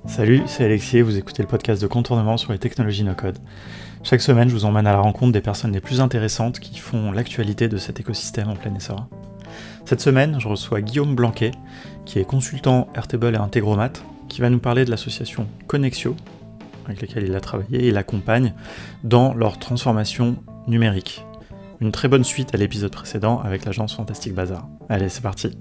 Salut, c'est Alexis, vous écoutez le podcast de Contournement sur les technologies no-code. Chaque semaine, je vous emmène à la rencontre des personnes les plus intéressantes qui font l'actualité de cet écosystème en plein essor. Cette semaine, je reçois Guillaume Blanquet, qui est consultant Airtable et Integromat, qui va nous parler de l'association Connexio, avec laquelle il a travaillé et l'accompagne dans leur transformation numérique. Une très bonne suite à l'épisode précédent avec l'agence Fantastic Bazar. Allez, c'est parti.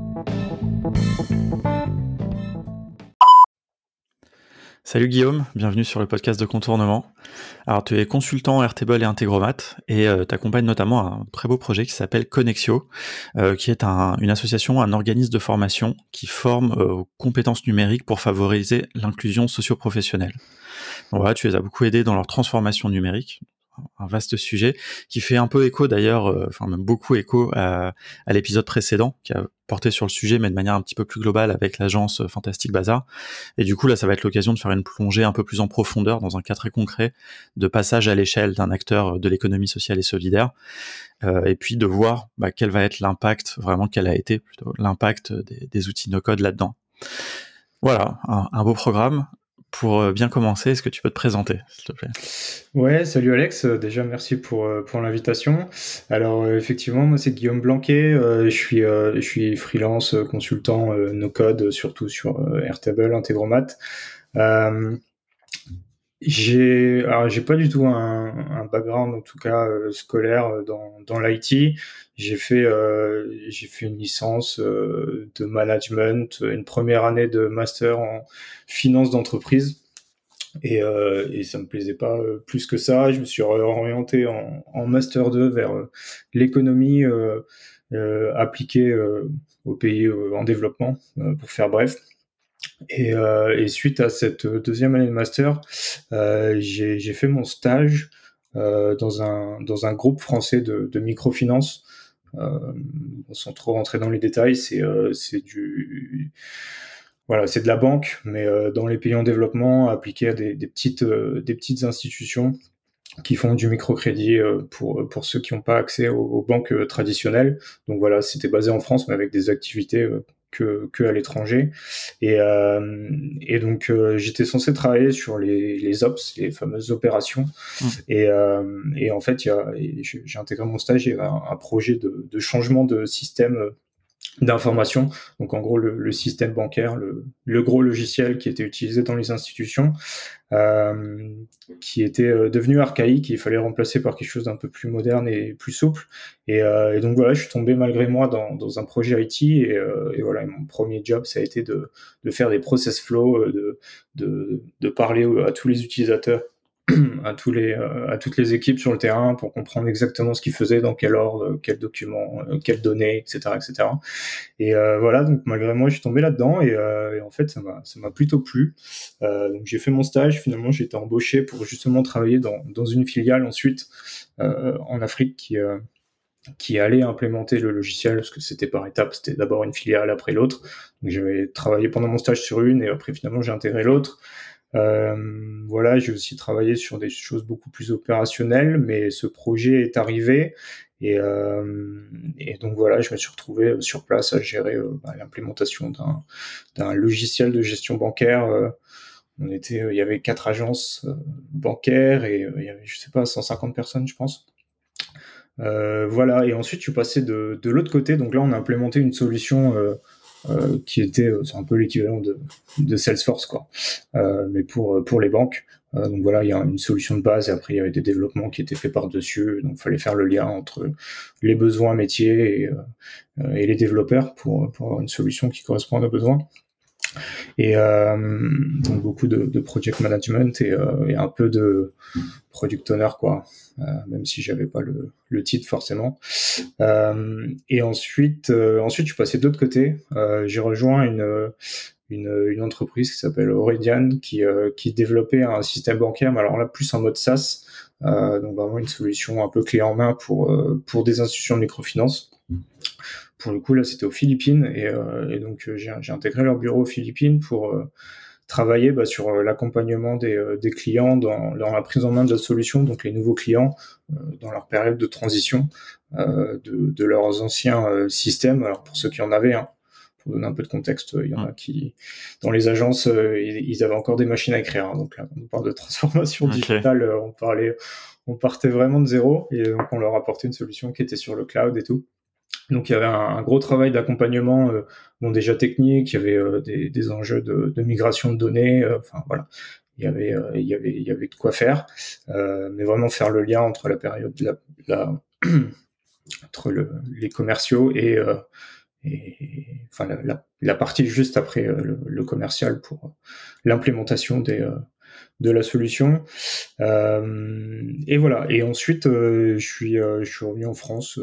Salut Guillaume, bienvenue sur le podcast de Contournement. Alors tu es consultant Airtable et Integromat et t'accompagnes notamment un très beau projet qui s'appelle Connexio, qui est une association, un organisme de formation qui forme aux compétences numériques pour favoriser l'inclusion socio-professionnelle. Donc voilà, tu les as beaucoup aidés dans leur transformation numérique, un vaste sujet qui fait un peu écho d'ailleurs, même beaucoup écho à l'épisode précédent qui a porté sur le sujet mais de manière un petit peu plus globale avec l'agence Fantastic Bazar. Et du coup là ça va être l'occasion de faire une plongée un peu plus en profondeur dans un cas très concret de passage à l'échelle d'un acteur de l'économie sociale et solidaire, et puis de voir quel va être l'impact, vraiment quel a été plutôt l'impact des outils no-code là-dedans. Voilà, un beau programme. Pour bien commencer, est-ce que tu peux te présenter, s'il te plaît ? Ouais, salut Alex, déjà merci pour l'invitation. Alors effectivement, moi c'est Guillaume Blanquet, je suis freelance, consultant no-code, surtout sur Airtable, Integromat. Euh, j'ai pas du tout un background en tout cas scolaire dans l'IT. J'ai fait une licence de management, une première année de master en finance d'entreprise. Et ça me plaisait pas plus que ça. Je me suis orienté en master 2 vers l'économie appliquée aux pays en développement, pour faire bref. Et suite à cette deuxième année de master, j'ai fait mon stage dans un groupe français de microfinance. Sans trop rentrer dans les détails, c'est du voilà, c'est de la banque, mais dans les pays en développement, appliqué à des petites institutions qui font du microcrédit pour ceux qui n'ont pas accès aux banques traditionnelles. Donc voilà, c'était basé en France, mais avec des activités que à l'étranger. Et donc j'étais censé travailler sur les ops, les fameuses opérations. Et en fait, j'ai intégré mon stage, il y avait un projet de changement de système d'information. Donc en gros le système bancaire, le gros logiciel qui était utilisé dans les institutions, euh, qui était devenu archaïque, et il fallait remplacer par quelque chose d'un peu plus moderne et plus souple. Et donc voilà, je suis tombé malgré moi dans un projet IT, et voilà, et mon premier job ça a été de faire des process flows, de parler à tous les utilisateurs, à toutes les équipes sur le terrain pour comprendre exactement ce qu'ils faisaient, dans quel ordre, quels documents, quelles données, etc., etc. Et voilà, donc malgré moi, je suis tombé là-dedans, et en fait, ça m'a plutôt plu. Donc j'ai fait mon stage. Finalement, j'ai été embauché pour justement travailler dans une filiale ensuite en Afrique qui allait implémenter le logiciel, parce que c'était par étapes. C'était d'abord une filiale, après l'autre. Donc j'avais travaillé pendant mon stage sur une, et après finalement j'ai intégré l'autre. Voilà, j'ai aussi travaillé sur des choses beaucoup plus opérationnelles, mais ce projet est arrivé, et donc voilà, je me suis retrouvé sur place à gérer l'implémentation d'un logiciel de gestion bancaire. Il y avait 4 agences bancaires, et il y avait, je sais pas, 150 personnes, je pense. Voilà, et ensuite je suis passé de l'autre côté. Donc là, on a implémenté une solution qui était, c'est un peu l'équivalent de Salesforce, quoi, mais pour les banques. Donc voilà, il y a une solution de base, et après il y avait des développements qui étaient faits par-dessus. Donc il fallait faire le lien entre les besoins métiers et les développeurs pour avoir une solution qui correspond à nos besoins. Et donc beaucoup de project management, et un peu de product owner, quoi, même si j'avais pas le titre forcément. Et ensuite je suis passé de l'autre côté. J'ai rejoint une entreprise qui s'appelle Aurelian, qui développait un système bancaire, mais alors là plus en mode SaaS, donc vraiment une solution un peu clé en main pour des institutions de microfinance. Pour le coup, là, c'était aux Philippines, et donc j'ai intégré leur bureau aux Philippines pour travailler sur l'accompagnement des clients dans la prise en main de la solution, donc les nouveaux clients dans leur période de transition de leurs anciens systèmes. Alors pour ceux qui en avaient, hein, pour donner un peu de contexte, il y en a qui, dans les agences, ils avaient encore des machines à écrire. Hein, donc là, on parle de transformation digitale, on partait vraiment de zéro, et donc on leur apportait une solution qui était sur le cloud et tout. Donc il y avait un gros travail d'accompagnement, déjà technique, il y avait des enjeux de migration de données, enfin voilà, il y avait de quoi faire, mais vraiment faire le lien entre la période entre les commerciaux et enfin la partie juste après le commercial pour l'implémentation de la solution. Et voilà. Et ensuite, je suis revenu en France.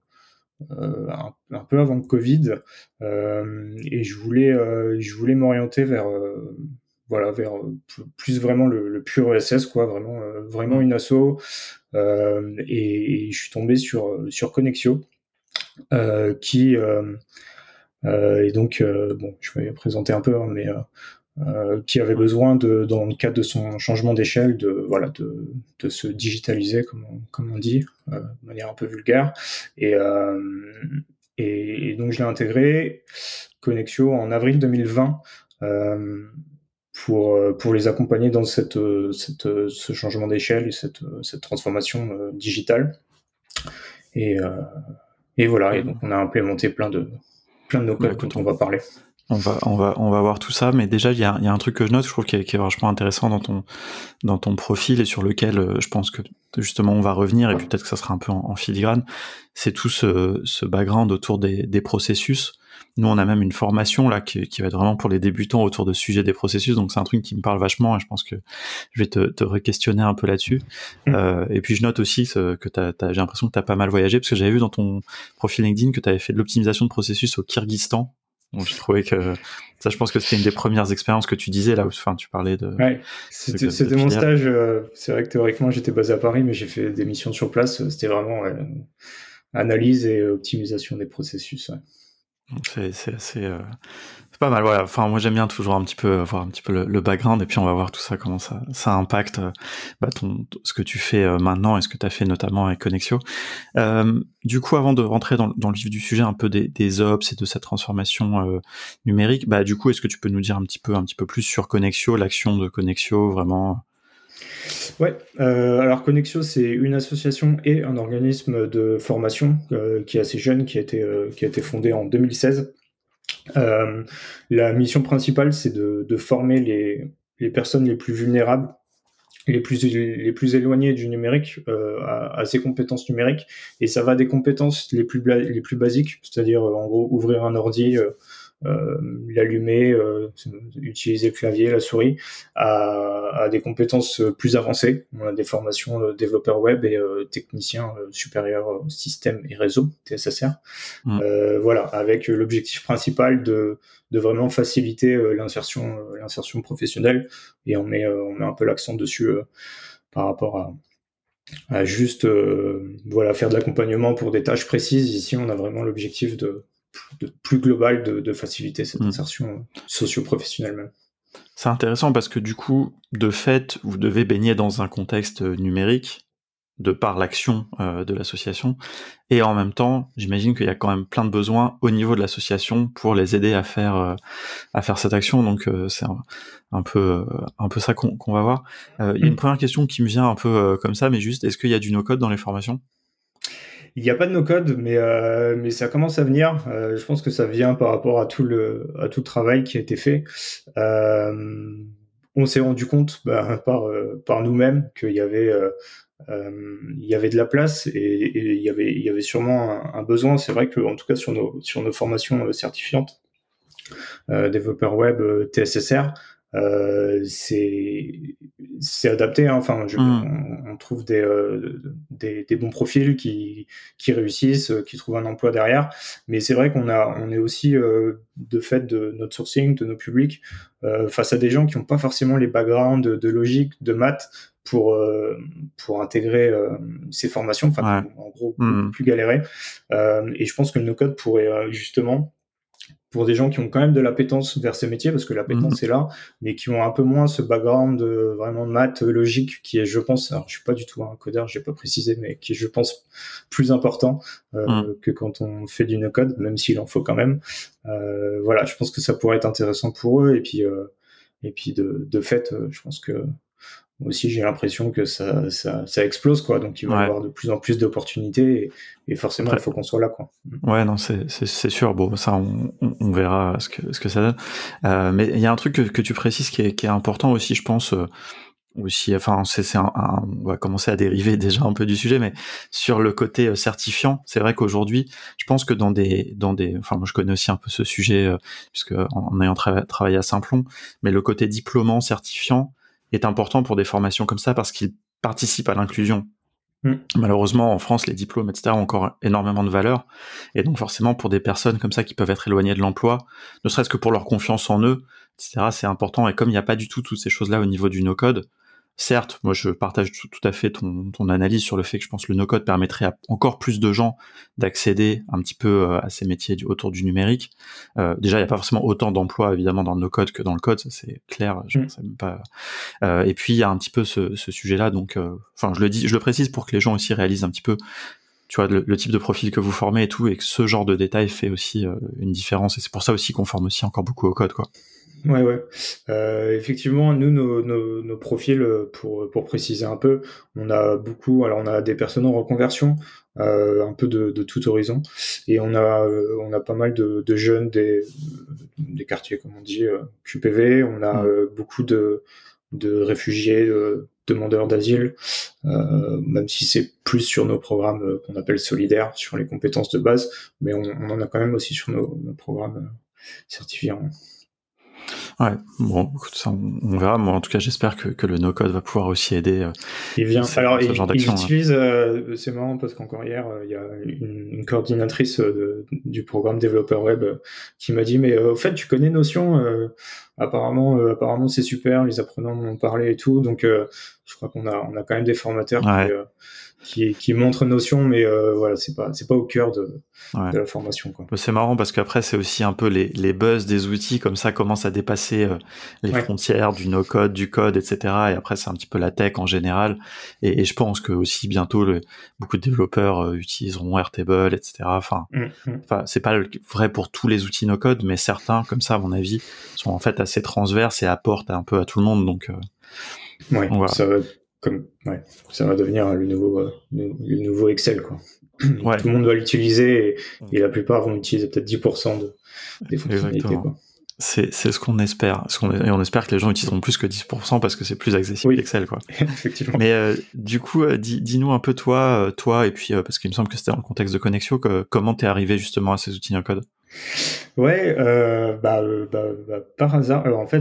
Un peu avant le Covid, et je voulais m'orienter vers plus vraiment le pur ESS, quoi, vraiment une asso, et je suis tombé sur Connexio, qui et donc bon, je vais présenter un peu, hein, mais qui avait besoin dans le cadre de son changement d'échelle, de se digitaliser, comme on dit, de manière un peu vulgaire. Et donc je l'ai intégré, Connexio, en avril 2020, pour les accompagner dans ce changement d'échelle et cette transformation digitale. Et voilà. Et donc on a implémenté plein de no-code dont on va parler. On va voir tout ça, mais déjà il y a un truc que je note, je trouve qui est vachement intéressant dans ton profil, et sur lequel je pense que justement on va revenir, et puis peut-être que ça sera un peu en filigrane. C'est tout ce background autour des processus. Nous on a même une formation là qui va être vraiment pour les débutants autour de sujets des processus, donc c'est un truc qui me parle vachement, et je pense que je vais te re-questionner un peu là-dessus. Et puis je note aussi que j'ai l'impression que t'as pas mal voyagé, parce que j'avais vu dans ton profil LinkedIn que t'avais fait de l'optimisation de processus au Kyrgyzstan. Donc, je trouvais que ça, je pense que c'était une des premières expériences que tu disais là, où, enfin, tu parlais de. Ouais, c'était mon stage. C'est vrai que théoriquement, j'étais basé à Paris, mais j'ai fait des missions sur place. C'était vraiment analyse et optimisation des processus. Ouais. Donc c'est assez. C'est pas mal, voilà. Enfin, moi j'aime bien toujours un petit peu voir un petit peu le background, et puis on va voir tout ça, comment ça impacte ce que tu fais maintenant, et ce que tu as fait notamment avec Connexio. Du coup, avant de rentrer dans le vif du sujet, un peu des ops et de cette transformation numérique, du coup, est-ce que tu peux nous dire un petit peu plus sur Connexio, l'action de Connexio, vraiment? Ouais, alors Connexio, c'est une association et un organisme de formation qui est assez jeune, qui a été fondé en 2016. La mission principale, c'est de former les personnes les plus vulnérables, les plus éloignées du numérique, à ces compétences numériques. Et ça va des compétences les plus basiques, c'est-à-dire en gros ouvrir un ordi, l'allumer, utiliser le clavier, la souris, à des compétences plus avancées. On a des formations développeurs web et techniciens supérieurs système et réseau, TSSR. Voilà, avec l'objectif principal de vraiment faciliter l'insertion professionnelle, et on met un peu l'accent dessus par rapport à juste faire de l'accompagnement pour des tâches précises. Ici, on a vraiment l'objectif de plus global de faciliter cette insertion socio-professionnelle même. C'est intéressant parce que du coup, de fait, vous devez baigner dans un contexte numérique de par l'action de l'association, et en même temps, j'imagine qu'il y a quand même plein de besoins au niveau de l'association pour les aider à faire cette action. Donc c'est un peu ça qu'on va voir. Il y a une première question qui me vient un peu comme ça, mais juste, est-ce qu'il y a du no-code dans les formations? Il n'y a pas de no-code, mais ça commence à venir. Je pense que ça vient par rapport à tout le travail qui a été fait. On s'est rendu compte par nous-mêmes qu'il y avait de la place, et il y avait sûrement un besoin. C'est vrai que, en tout cas, sur nos formations certifiantes, développeur web, TSSR, c'est adapté, hein. Enfin, on trouve des bons profils qui réussissent, qui trouvent un emploi derrière. Mais c'est vrai on est aussi, de fait de notre sourcing, de nos publics, face à des gens qui n'ont pas forcément les backgrounds de logique, de maths pour intégrer ces formations. Enfin, en gros, beaucoup plus galérer. Et je pense que le no-code pourrait justement pour des gens qui ont quand même de l'appétence vers ces métiers, parce que l'appétence est là, mais qui ont un peu moins ce background vraiment de maths logique, qui est, je pense, alors je suis pas du tout un codeur, j'ai pas précisé, mais qui est, je pense, plus important que quand on fait du no-code, même s'il en faut quand même. Voilà, je pense que ça pourrait être intéressant pour eux, et puis de fait, je pense que moi aussi j'ai l'impression que ça explose, quoi. Donc il va y avoir de plus en plus d'opportunités, et forcément il faut qu'on soit là, quoi. Ouais, non, c'est sûr. Bon, ça, on verra ce que ça donne. Mais il y a un truc que tu précises qui est important aussi, je pense. Aussi, enfin, on va commencer à dériver déjà un peu du sujet, mais sur le côté certifiant, c'est vrai qu'aujourd'hui, je pense que enfin, moi je connais aussi un peu ce sujet puisque en ayant travaillé à Simplon, mais le côté diplômant, certifiant est important pour des formations comme ça parce qu'il participe à l'inclusion. Malheureusement, en France, les diplômes, etc., ont encore énormément de valeur. Et donc, forcément, pour des personnes comme ça qui peuvent être éloignées de l'emploi, ne serait-ce que pour leur confiance en eux, etc., c'est important. Et comme il n'y a pas du tout toutes ces choses-là au niveau du no-code, certes, moi, je partage tout à fait ton analyse sur le fait que je pense que le no-code permettrait à encore plus de gens d'accéder un petit peu à ces métiers autour du numérique. Déjà, il n'y a pas forcément autant d'emplois, évidemment, dans le no-code que dans le code, ça c'est clair. Je pense même pas. Et puis il y a un petit peu ce sujet-là, donc enfin je le précise pour que les gens aussi réalisent un petit peu, tu vois, le type de profil que vous formez et tout, et que ce genre de détail fait aussi une différence. Et c'est pour ça aussi qu'on forme aussi encore beaucoup au code, quoi. Ouais. Effectivement, nous, nos profils, pour préciser un peu, on a des personnes en reconversion, un peu de tout horizon, et on a pas mal de jeunes des quartiers, comme on dit, QPV. On a beaucoup de réfugiés, demandeurs d'asile, même si c'est plus sur nos programmes qu'on appelle solidaires, sur les compétences de base, mais on en a quand même aussi sur nos programmes certifiants. Ouais, bon, écoute, ça, on verra. Moi, en tout cas, j'espère que le no-code va pouvoir aussi aider il vient. Alors, ce genre ils d'action. utilisent, c'est marrant parce qu'encore hier, il y a une coordinatrice du programme développeur web qui m'a dit, mais au fait, tu connais Notion, apparemment c'est super, les apprenants m'ont parlé et tout, donc je crois qu'on a quand même des formateurs qui montrent Notion, mais voilà, c'est pas au cœur de la formation, quoi. C'est marrant parce qu'après c'est aussi un peu les buzz des outils comme ça commencent à dépasser les frontières du no-code, du code, etc. Et après c'est un petit peu la tech en général. Et je pense que aussi bientôt beaucoup de développeurs utiliseront Airtable, etc. Enfin, c'est pas vrai pour tous les outils no-code, mais certains, comme ça à mon avis, sont en fait assez transverses et apportent un peu à tout le monde. Donc voilà. Ça va devenir le nouveau Excel, quoi. Tout le monde va l'utiliser, et la plupart vont utiliser peut-être 10% des fonctionnalités, quoi. C'est ce qu'on espère. Et on espère que les gens utiliseront plus que 10% parce que c'est plus accessible qu'Excel, quoi. Effectivement. Mais du coup, dis-nous un peu toi, et puis parce qu'il me semble que c'était dans le contexte de Connexio, comment t'es arrivé justement à ces outils no code? Ouais, par hasard. Alors, en fait,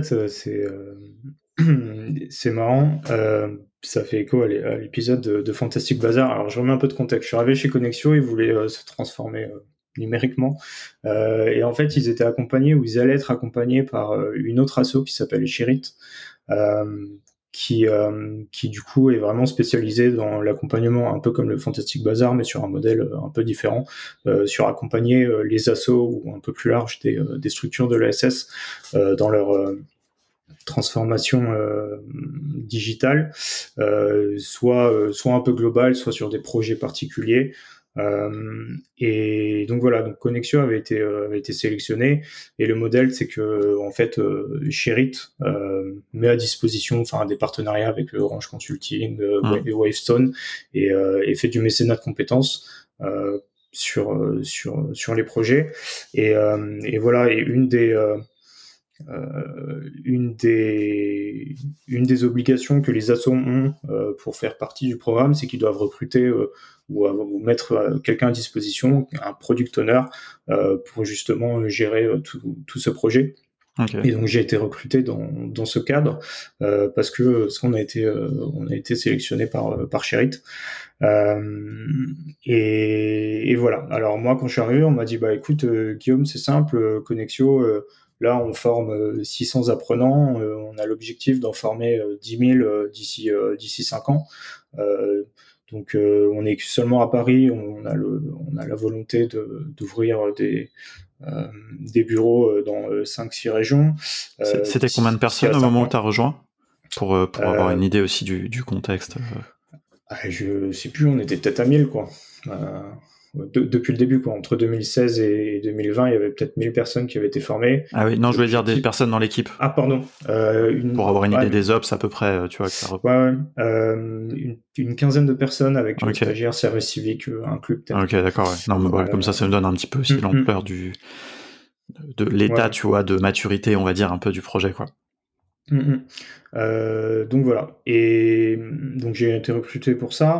c'est marrant. Ça fait écho à l'épisode de Fantastic Bazar. Alors, je remets un peu de contexte. Je suis arrivé chez Connexio, ils voulaient se transformer numériquement. Et en fait, ils étaient accompagnés, ou ils allaient être accompagnés par une autre asso qui s'appelle Sherit, qui du coup est vraiment spécialisée dans l'accompagnement, un peu comme le Fantastic Bazar, mais sur un modèle un peu différent, sur accompagner les assos, ou un peu plus large, des structures de l'ESS dans leur transformation digitale, soit un peu globale, soit sur des projets particuliers. Et donc voilà, donc Connexio avait été sélectionné, et le modèle, c'est que en fait Sherit met à disposition, enfin, des partenariats avec Orange Consulting et Wavestone, et fait du mécénat de compétences sur les projets, et voilà. Et une des obligations que les assos ont pour faire partie du programme, c'est qu'ils doivent recruter ou mettre quelqu'un à disposition, un product owner, pour justement gérer tout ce projet. Et donc j'ai été recruté dans ce cadre parce qu'on a été sélectionné par Sherit. Et voilà. Alors moi, quand je suis arrivé, on m'a dit, bah écoute, Guillaume, c'est simple, Connexio, là on forme 600 apprenants, on a l'objectif d'en former 10 000 d'ici 5 ans. Donc on est seulement à Paris, on a la volonté d'ouvrir des bureaux dans 5-6 régions. C'était combien de D'ici à personnes au 5 moment où ans. tu as rejoint pour avoir une idée aussi du contexte Je sais plus, on était peut-être à 1000, quoi. Depuis le début, quoi. Entre 2016 et 2020, il y avait peut-être 1000 personnes qui avaient été formées. Ah oui, non, je voulais dire des L'objectif... personnes dans l'équipe. Ah, pardon. Pour avoir une idée Ouais, des ops à peu près, tu vois, que ça ouais, une quinzaine de personnes avec Ok. stagiaires, service civique inclus, peut-être. Ok, d'accord, ouais. Non, mais voilà, comme ça me donne un petit peu aussi l'ampleur de l'état, Ouais. tu vois, de maturité, on va dire, un peu du projet, quoi. Donc voilà. Et donc j'ai été recruté pour ça.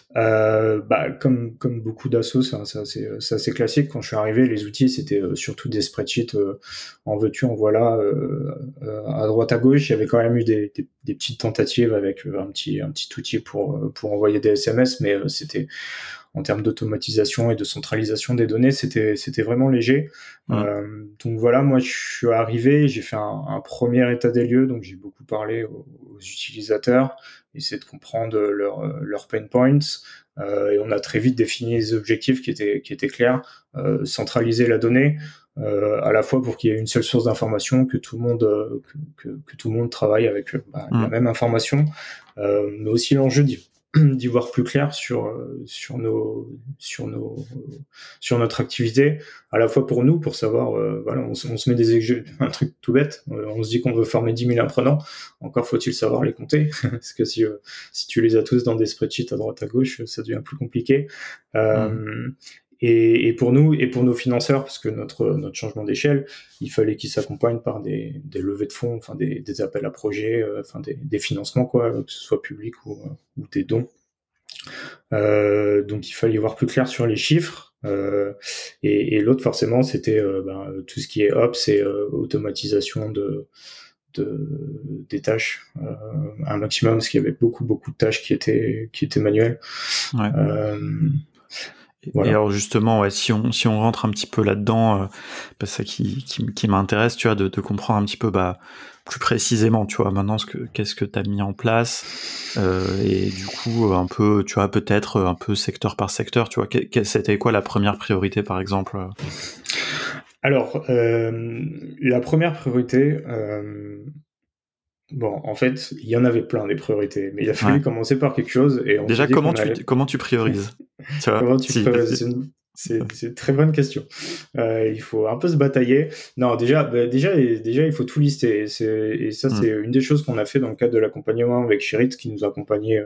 Comme beaucoup d'assos, c'est assez classique. Quand je suis arrivé, les outils c'était surtout des spreadsheets en veux-tu, en voilà, à droite à gauche. Il y avait quand même eu des petites tentatives avec un petit outil pour envoyer des SMS, mais c'était en termes d'automatisation et de centralisation des données, c'était vraiment léger. Donc voilà, moi je suis arrivé, j'ai fait un premier état des lieux, donc j'ai beaucoup parlé aux utilisateurs, essayer de comprendre leurs pain points, et on a très vite défini les objectifs qui étaient clairs, centraliser la donnée, à la fois pour qu'il y ait une seule source d'information, que tout le monde que tout le monde travaille avec la même information, mais aussi l'enjeu d'y voir plus clair sur notre activité, à la fois pour nous, pour savoir, voilà, on se met un truc tout bête, on se dit qu'on veut former 10 000 apprenants, encore faut-il savoir les compter, parce que si tu les as tous dans des spreadsheets à droite à gauche, ça devient plus compliqué. Et pour nous et pour nos financeurs, parce que notre changement d'échelle, il fallait qu'il s'accompagne par des levées de fonds, enfin des appels à projets, enfin des financements, quoi, que ce soit public ou des dons. Donc il fallait y voir plus clair sur les chiffres. Et l'autre forcément, c'était tout ce qui est ops et automatisation des tâches, un maximum, parce qu'il y avait beaucoup de tâches qui étaient manuelles. Ouais. Voilà. Et alors justement, ouais, si on rentre un petit peu là-dedans, c'est ça qui m'intéresse, tu vois, de comprendre un petit peu plus précisément, tu vois, maintenant qu'est-ce que tu as mis en place, et du coup un peu, tu vois, peut-être un peu secteur par secteur, tu vois, c'était quoi la première priorité par exemple Alors, la première priorité, bon, en fait, il y en avait plein des priorités, mais il a fallu commencer par quelque chose, et on s'est Déjà, dit qu'on allait... comment tu priorises, tu vois, Comment tu priorises? C'est une très bonne question. Il faut un peu se batailler. Non, déjà, il faut tout lister. Et ça, c'est une des choses qu'on a fait dans le cadre de l'accompagnement avec Chirit, qui nous accompagnait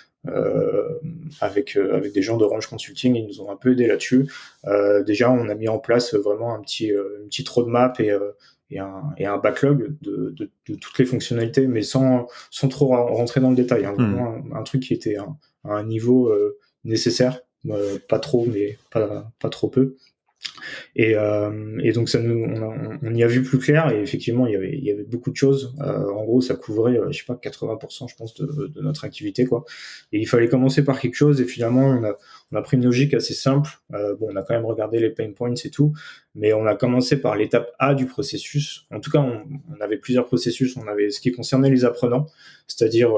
avec des gens d'Orange Consulting. Ils nous ont un peu aidé là-dessus. Déjà, on a mis en place vraiment une petite roadmap et un backlog de toutes les fonctionnalités, mais sans trop rentrer dans le détail. Hein. Vraiment un truc qui était à un niveau nécessaire. Pas trop, mais pas trop peu. Et donc on y a vu plus clair, et effectivement il y avait beaucoup de choses. En gros, ça couvrait, je sais pas, 80%, je pense, de notre activité, quoi. Et il fallait commencer par quelque chose, et finalement on a pris une logique assez simple. Bon, on a quand même regardé les pain points et tout, mais on a commencé par l'étape A du processus. En tout cas, on avait plusieurs processus. On avait ce qui concernait les apprenants, c'est-à-dire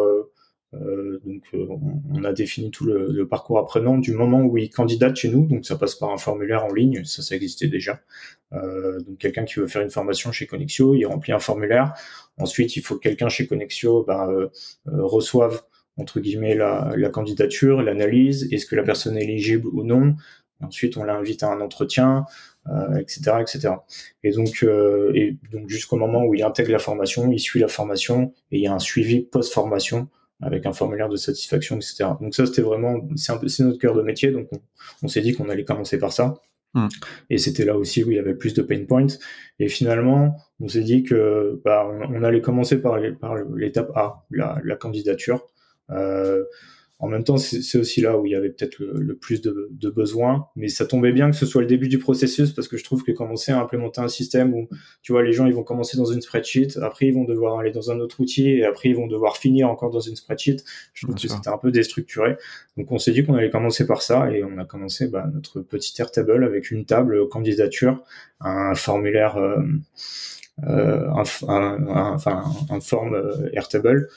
on a défini tout le parcours apprenant du moment où il candidate chez nous. Donc ça passe par un formulaire en ligne, ça existait déjà. Donc quelqu'un qui veut faire une formation chez Connexio, il remplit un formulaire. Ensuite, il faut que quelqu'un chez Connexio reçoive entre guillemets la candidature, l'analyse, est-ce que la personne est éligible ou non. Ensuite, on l'invite à un entretien, etc., etc. Et donc jusqu'au moment où il intègre la formation, il suit la formation, et il y a un suivi post-formation avec un formulaire de satisfaction, etc. Donc ça, c'était vraiment, c'est notre cœur de métier, donc on s'est dit qu'on allait commencer par ça. Et c'était là aussi où il y avait plus de pain points. Et finalement, on s'est dit que on allait commencer par l'étape A, la candidature. En même temps, c'est aussi là où il y avait peut-être le plus de besoins, mais ça tombait bien que ce soit le début du processus, parce que je trouve que commencer à implémenter un système où, tu vois, les gens, ils vont commencer dans une spreadsheet, après ils vont devoir aller dans un autre outil, et après ils vont devoir finir encore dans une spreadsheet. Je trouve que c'était un peu déstructuré. Donc on s'est dit qu'on allait commencer par ça, et on a commencé notre petit Airtable avec une table candidature, un formulaire, un form Airtable,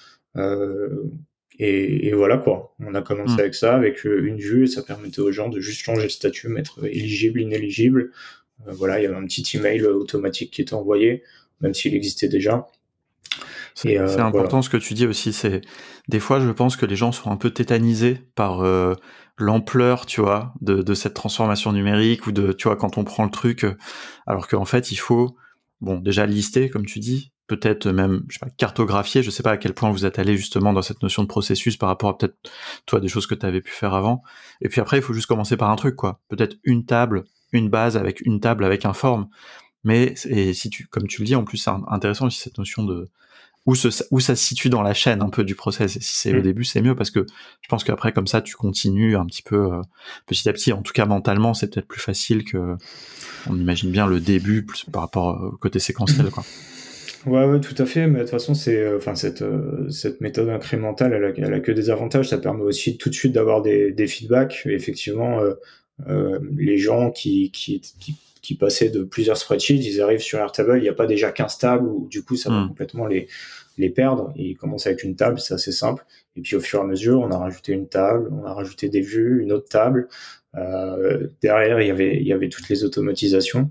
et voilà, quoi. On a commencé avec ça, avec une vue, et ça permettait aux gens de juste changer le statut, mettre éligible, inéligible, Voilà, il y avait un petit email automatique qui était envoyé, même s'il existait déjà. C'est Voilà. important ce que tu dis aussi. C'est des fois, je pense que les gens sont un peu tétanisés par l'ampleur, tu vois, de cette transformation numérique ou de, tu vois, quand on prend le truc, alors qu'en fait, il faut, bon, déjà lister, comme tu dis, peut-être même, je sais pas, cartographier. Je sais pas à quel point vous êtes allé justement dans cette notion de processus par rapport à peut-être toi des choses que tu avais pu faire avant. Et puis après, il faut juste commencer par un truc, quoi. Peut-être une table, une base avec une table avec un form. Mais et si tu, comme tu le dis, en plus, c'est intéressant aussi cette notion de où ça se situe dans la chaîne un peu du process. Et si c'est au début, c'est mieux parce que je pense qu'après, comme ça, tu continues un petit peu petit à petit. En tout cas, mentalement, c'est peut-être plus facile que on imagine bien le début plus par rapport au côté séquentiel, quoi. Ouais, tout à fait. Mais de toute façon, cette méthode incrémentale, elle a que des avantages. Ça permet aussi tout de suite d'avoir des feedbacks. Et effectivement, les gens qui passaient de plusieurs spreadsheets, ils arrivent sur Airtable, il n'y a pas déjà 15 tables où du coup ça va complètement les perdre. Et ils commencent avec une table, c'est assez simple. Et puis au fur et à mesure, on a rajouté une table, on a rajouté des vues, une autre table. Derrière, il y avait toutes les automatisations.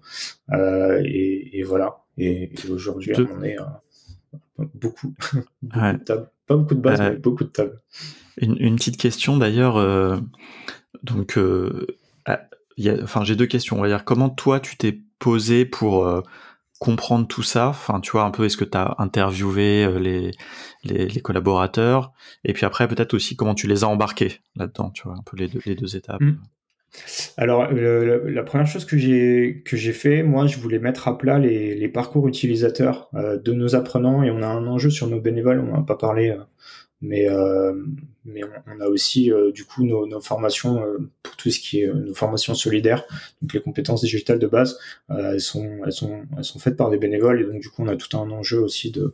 Et voilà. Et aujourd'hui, on en est à beaucoup, beaucoup de tables. Pas beaucoup de bases, mais beaucoup de tables. Une petite question d'ailleurs. Donc, j'ai deux questions. On va dire comment toi tu t'es posé pour comprendre tout ça. Enfin, tu vois un peu, est-ce que tu as interviewé les collaborateurs, et puis après peut-être aussi comment tu les as embarqués là-dedans. Tu vois un peu les deux étapes. Alors, la première chose que j'ai fait, moi, je voulais mettre à plat les parcours utilisateurs de nos apprenants, et on a un enjeu sur nos bénévoles, on n'en a pas parlé, mais on a aussi du coup nos formations pour tout ce qui est nos formations solidaires, donc les compétences digitales de base, elles sont faites par des bénévoles, et donc du coup on a tout un enjeu aussi de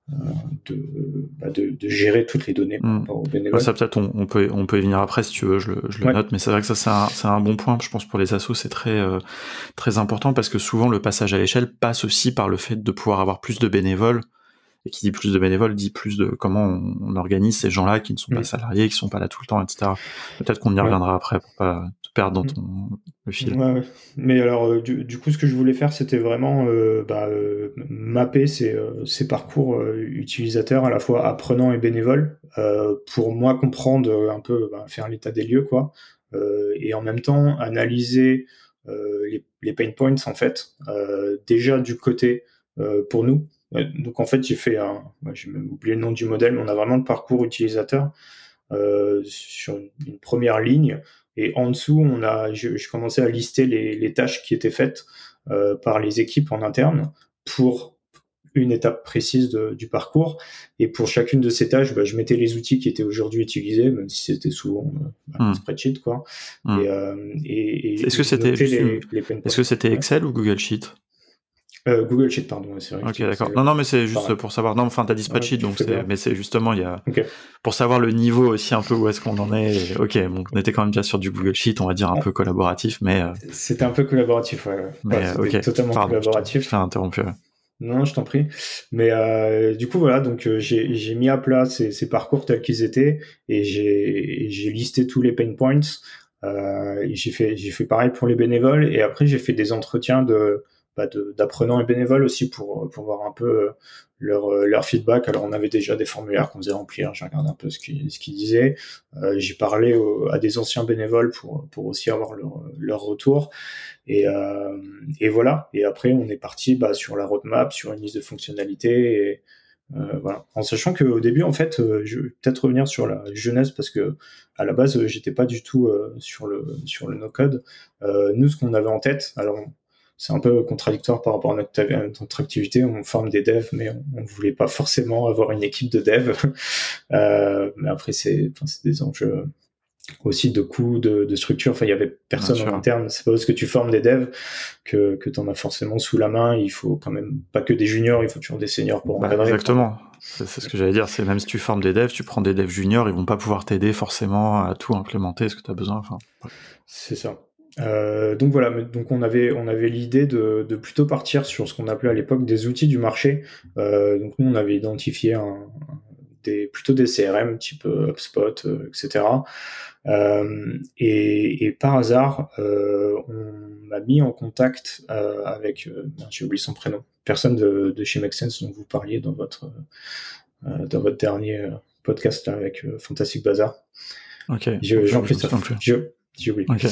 gérer toutes les données par rapport aux bénévoles. Ça peut-être on peut y venir après si tu veux, je le note, mais c'est vrai que ça c'est un bon point. Je pense pour les assos c'est très important parce que souvent le passage à l'échelle passe aussi par le fait de pouvoir avoir plus de bénévoles. Et qui dit plus de bénévoles dit plus de comment on organise ces gens-là qui ne sont pas salariés, qui sont pas là tout le temps, etc. Peut-être qu'on y reviendra après pour pas te perdre dans le fil. Ouais. Mais alors, du coup, ce que je voulais faire, c'était vraiment mapper ces parcours utilisateurs, à la fois apprenants et bénévoles, pour moi comprendre un peu, faire l'état des lieux, quoi, et en même temps analyser les pain points, en fait, déjà du côté pour nous. Donc en fait, j'ai même oublié le nom du modèle, mais on a vraiment le parcours utilisateur sur une première ligne, et en dessous, je commençais à lister les tâches qui étaient faites par les équipes en interne pour une étape précise du parcours. Et pour chacune de ces tâches, je mettais les outils qui étaient aujourd'hui utilisés, même si c'était souvent un spreadsheet, quoi. Est-ce que c'était Excel ou Google Sheet? Google Sheet, pardon, c'est vrai. Ok, d'accord. Non, mais c'est juste pour savoir. Non, enfin, t'as dit spreadsheet, mais c'est justement, pour savoir le niveau aussi un peu où est-ce qu'on en est. Et, ok, donc on était quand même déjà sur du Google Sheet, on va dire un peu collaboratif, mais. C'était un peu collaboratif, ouais. Mais ok. Totalement collaboratif. Je t'ai interrompu. Ouais. Non, je t'en prie. Mais du coup, voilà, donc j'ai mis à plat ces parcours tels qu'ils étaient, et j'ai listé tous les pain points. Et j'ai fait pareil pour les bénévoles, et après j'ai fait des entretiens d'apprenants et bénévoles aussi pour voir un peu leur feedback. Alors on avait déjà des formulaires qu'on faisait remplir, j'ai regardé un peu ce qu'ils disaient. J'ai parlé à des anciens bénévoles pour aussi avoir leur retour. Et voilà. Et après on est parti sur la roadmap, sur une liste de fonctionnalités. Et voilà. En sachant qu'au début, en fait, je vais peut-être revenir sur la genèse, parce que à la base, j'étais pas du tout sur le no-code. Nous, ce qu'on avait en tête, alors c'est un peu contradictoire par rapport à notre activité. On forme des devs, mais on ne voulait pas forcément avoir une équipe de devs. Mais après, c'est des enjeux aussi de coûts, de structure. Enfin, il y avait personne en interne. C'est pas parce que tu formes des devs que tu en as forcément sous la main. Il faut quand même pas que des juniors, il faut toujours des seniors pour encadrer. Exactement. C'est ce que j'allais dire. C'est même si tu formes des devs, tu prends des devs juniors, ils vont pas pouvoir t'aider forcément à tout implémenter ce que tu as besoin. Enfin, ouais. C'est ça. Donc voilà, donc on avait l'idée de plutôt partir sur ce qu'on appelait à l'époque des outils du marché. Donc nous on avait identifié plutôt des CRM type HubSpot, etc. Et par hasard, on m'a mis en contact avec, j'ai oublié son prénom, personne de chez Make Sense dont vous parliez dans votre dernier podcast là, avec Fantastic Bazar. Ok. J'en fais ça. J'ai oublié. Okay.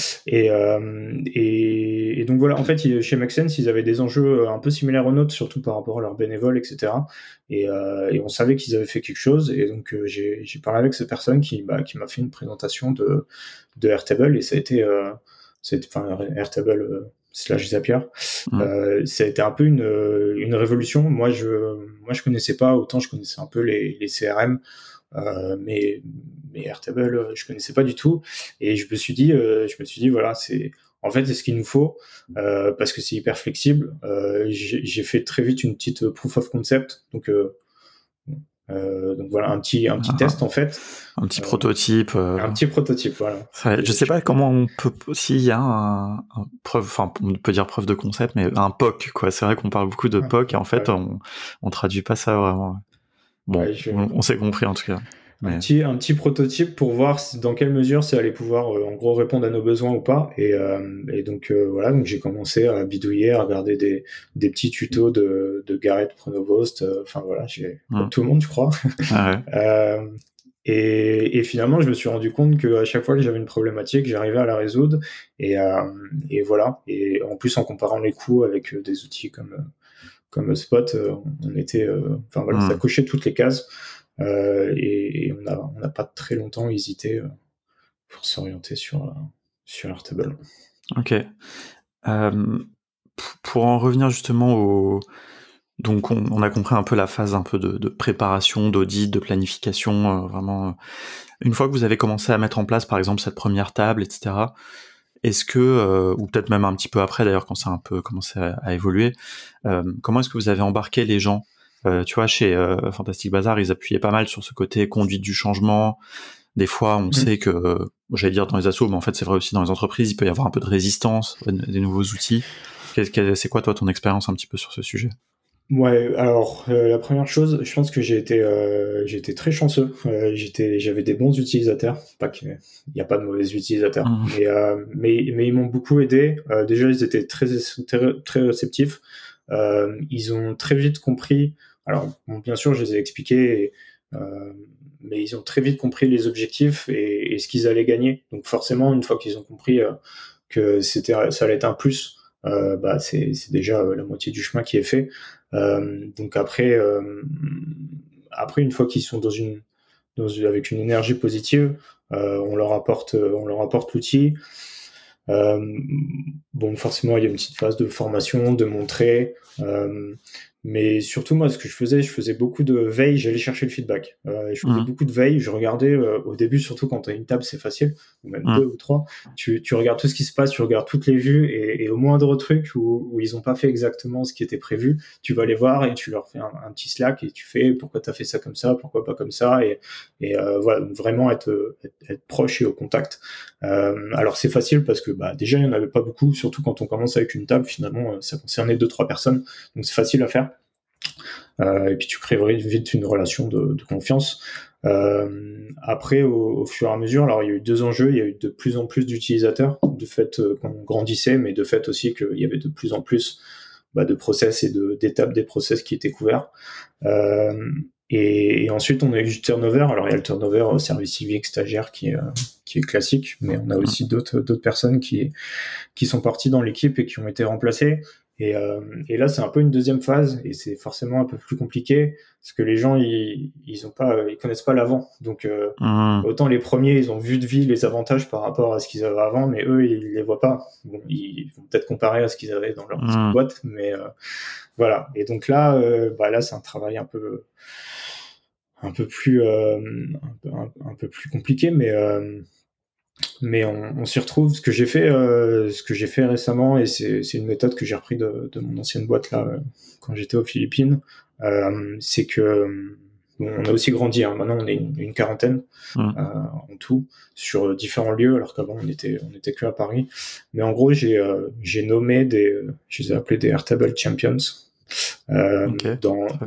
Et donc voilà, en fait, chez Make Sense, ils avaient des enjeux un peu similaires aux nôtres, surtout par rapport à leurs bénévoles, etc. Et on savait qu'ils avaient fait quelque chose. Et donc j'ai parlé avec cette personne qui m'a fait une présentation de Airtable, et ça a été Airtable / Zapier. Ça a été un peu une révolution. Moi, je connaissais pas, autant je connaissais un peu les CRM. Mais Airtable, je connaissais pas du tout, et je me suis dit voilà, c'est ce qu'il nous faut, parce que c'est hyper flexible. J'ai fait très vite une petite proof of concept, donc voilà, un petit test en fait, un petit prototype. Un petit prototype, voilà. Je sais pas comment on peut, s'il y a un preuve, enfin on peut dire preuve de concept, mais un POC quoi. C'est vrai qu'on parle beaucoup de POC, et en fait on traduit pas ça vraiment. Bon, on s'est compris en tout cas. Un petit prototype pour voir dans quelle mesure ça allait pouvoir en gros répondre à nos besoins ou pas. Et donc voilà, donc j'ai commencé à bidouiller, à regarder des petits tutos de Gareth Pronovost. Enfin voilà, comme tout le monde, je crois. Ah ouais. Et finalement, je me suis rendu compte qu'à chaque fois que j'avais une problématique, j'arrivais à la résoudre. Et voilà. Et en plus, en comparant les coûts avec des outils comme Spot, on était, enfin voilà, ça cochait toutes les cases. Et on n'a pas très longtemps hésité pour s'orienter sur Airtable. Ok. Pour en revenir justement donc on a compris un peu la phase un peu de préparation, d'audit, de planification, vraiment. Une fois que vous avez commencé à mettre en place par exemple cette première table, etc., est-ce que, ou peut-être même un petit peu après d'ailleurs quand ça a un peu commencé à évoluer, comment est-ce que vous avez embarqué les gens? Tu vois, chez Fantastic Bazar, ils appuyaient pas mal sur ce côté conduite du changement. Des fois, on sait que, j'allais dire dans les assos, mais en fait, c'est vrai aussi dans les entreprises, il peut y avoir un peu de résistance à des nouveaux outils. C'est quoi, toi, ton expérience un petit peu sur ce sujet? Ouais, alors la première chose, je pense que j'ai été très chanceux. J'avais des bons utilisateurs, pas qu'il n'y a pas de mauvais utilisateurs, mais ils m'ont beaucoup aidé. Déjà, ils étaient très réceptifs. Ils ont très vite compris. Alors, bon, bien sûr, je les ai expliqués, mais ils ont très vite compris les objectifs et ce qu'ils allaient gagner. Donc, forcément, une fois qu'ils ont compris que ça allait être un plus, c'est déjà la moitié du chemin qui est fait. Donc après, une fois qu'ils sont avec une énergie positive, on leur apporte l'outil. Bon, forcément, il y a une petite phase de formation, de montrer. Mais surtout, moi, ce que je faisais beaucoup de veille, j'allais chercher le feedback. Je faisais beaucoup de veille, je regardais au début, surtout quand tu as une table, c'est facile, ou même 2 ou 3. Tu regardes tout ce qui se passe, tu regardes toutes les vues, et au moindre truc où ils n'ont pas fait exactement ce qui était prévu, tu vas les voir et tu leur fais un petit Slack et tu fais pourquoi tu as fait ça comme ça, pourquoi pas comme ça, et voilà, donc vraiment être proche et au contact. Alors c'est facile parce que déjà il n'y en avait pas beaucoup, surtout quand on commence avec une table, finalement ça concernait 2-3 personnes, donc c'est facile à faire. Et puis tu crées vite une relation de confiance. Après, au fur et à mesure, alors il y a eu 2 enjeux. Il y a eu de plus en plus d'utilisateurs, de fait qu'on grandissait, mais de fait aussi qu'il y avait de plus en plus de process et d'étapes des process qui étaient couverts. Et ensuite, on a eu du turnover. Alors, il y a le turnover service civique, stagiaire qui est classique, mais on a aussi d'autres personnes qui sont parties dans l'équipe et qui ont été remplacées. Et là, c'est un peu une deuxième phase, et c'est forcément un peu plus compliqué parce que les gens ils connaissent pas l'avant. Donc autant les premiers, ils ont vu de vie les avantages par rapport à ce qu'ils avaient avant, mais eux ils les voient pas. Bon, ils vont peut-être comparer à ce qu'ils avaient dans leur petite boîte, mais voilà. Et donc là, c'est un travail un peu plus compliqué, mais on s'y retrouve. Ce que j'ai fait récemment, et c'est une méthode que j'ai repris de mon ancienne boîte là quand j'étais aux Philippines, c'est que on a aussi grandi. Maintenant, on est une quarantaine en tout sur différents lieux, alors qu'avant on était que à Paris. Mais en gros, j'ai nommé je les ai appelés des Airtable Champions. Ok.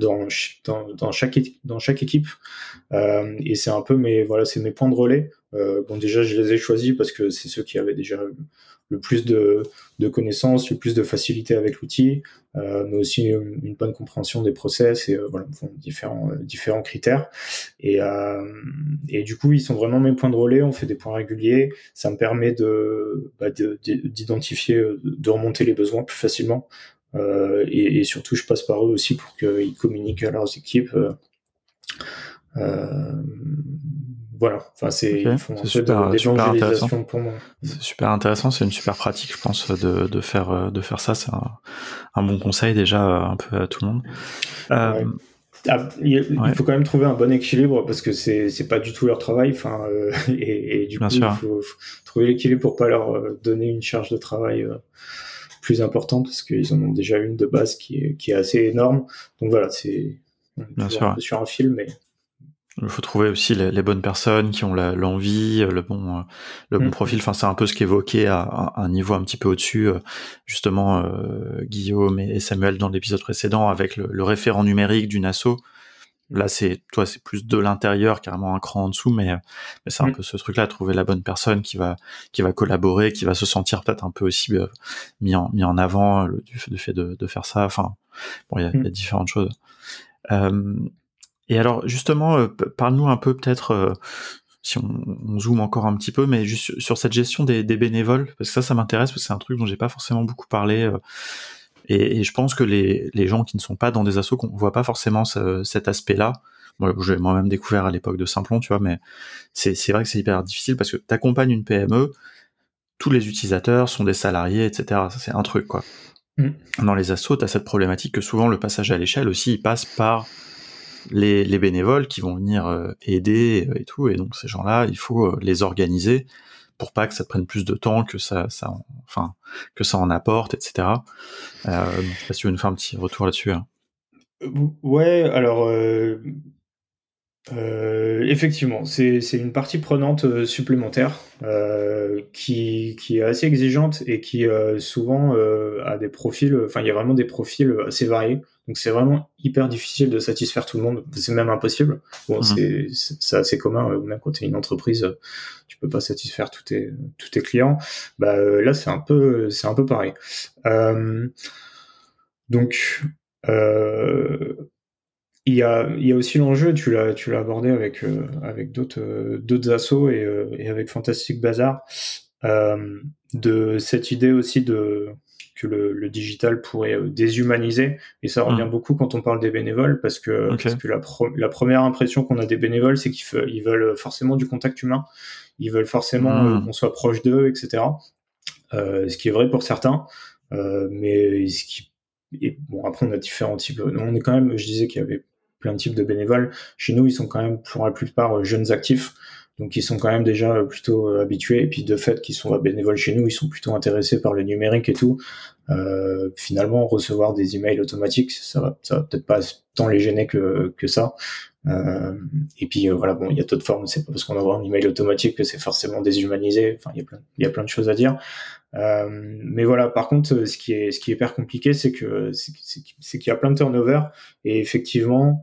Dans chaque équipe. Et c'est un peu c'est mes points de relais. Bon, déjà, je les ai choisis parce que c'est ceux qui avaient déjà le plus de connaissances, le plus de facilité avec l'outil, mais aussi une bonne compréhension des process et différents critères. Et du coup, ils sont vraiment mes points de relais. On fait des points réguliers. Ça me permet d'identifier, de remonter les besoins plus facilement. Et surtout, je passe par eux aussi pour qu'ils communiquent à leurs équipes. Euh, voilà. Enfin, Ok, ils font un c'est peu super intéressant. d'évangélisation pour moi. C'est super intéressant, c'est une super pratique, je pense, de faire ça. C'est un bon conseil déjà un peu à tout le monde. Ouais. Il faut quand même trouver un bon équilibre parce que c'est pas du tout leur travail. Enfin, et du Bien coup, il sûr. faut trouver l'équilibre pour pas leur donner une charge de travail plus importante parce qu'ils en ont déjà une de base qui est assez énorme. Donc voilà, on est Bien toujours un sûr. peu sur un fil, mais Il faut trouver aussi les bonnes personnes qui ont l'envie, le bon profil. Enfin, c'est un peu ce qu'évoquait à un niveau un petit peu au-dessus, justement, Guillaume et Samuel dans l'épisode précédent avec le référent numérique d'une asso. Là, c'est plus de l'intérieur, carrément un cran en dessous, mais c'est un peu ce truc-là, trouver la bonne personne qui va collaborer, qui va se sentir peut-être un peu aussi mis en avant du fait de faire ça. Enfin, bon, il y a différentes choses. Et alors, justement, parle-nous un peu peut-être, si on zoome encore un petit peu, mais juste sur cette gestion des bénévoles, parce que ça m'intéresse, parce que c'est un truc dont j'ai pas forcément beaucoup parlé, et je pense que les gens qui ne sont pas dans des assos, qu'on voit pas forcément cet aspect-là. Moi, j'ai moi-même découvert à l'époque de Simplon, tu vois, mais c'est vrai que c'est hyper difficile parce que t'accompagnes une PME, tous les utilisateurs sont des salariés, etc. Ça, c'est un truc, quoi. Dans les assos, t'as cette problématique que souvent le passage à l'échelle aussi, il passe par les bénévoles qui vont venir aider et tout, et donc ces gens-là, il faut les organiser pour pas que ça prenne plus de temps que ça en apporte, etc. Je sais pas si tu veux nous faire un petit retour là-dessus. Hein. Ouais, alors effectivement, c'est une partie prenante supplémentaire qui est assez exigeante et qui souvent a des profils. Enfin, il y a vraiment des profils assez variés. Donc c'est vraiment hyper difficile de satisfaire tout le monde. C'est même impossible. Bon, c'est assez commun. Même quand tu es une entreprise, tu peux pas satisfaire tous tes clients. Bah là, c'est un peu pareil. Donc il y a aussi l'enjeu, tu l'as abordé avec d'autres assos et avec Fantastic Bazar, de cette idée aussi que le digital pourrait déshumaniser, et ça revient beaucoup quand on parle des bénévoles parce que la première impression qu'on a des bénévoles, c'est qu'ils veulent forcément du contact humain, ils veulent forcément qu'on soit proche d'eux, etc. Ce qui est vrai pour certains, mais et bon, après on a différents types. On est quand même, je disais qu'il y avait plein de types de bénévoles. Chez nous, ils sont quand même pour la plupart jeunes actifs, donc ils sont quand même déjà plutôt habitués. Et puis de fait, qu'ils sont bénévoles chez nous, ils sont plutôt intéressés par le numérique et tout. Finalement, recevoir des emails automatiques, ça va peut-être pas tant les gêner que ça. Et puis voilà, bon, il y a d'autres formes. C'est pas parce qu'on envoie un email automatique que c'est forcément déshumanisé. Enfin, il y a plein de choses à dire. Mais voilà, par contre, ce qui est hyper compliqué, c'est qu'il y a plein de turnover et effectivement,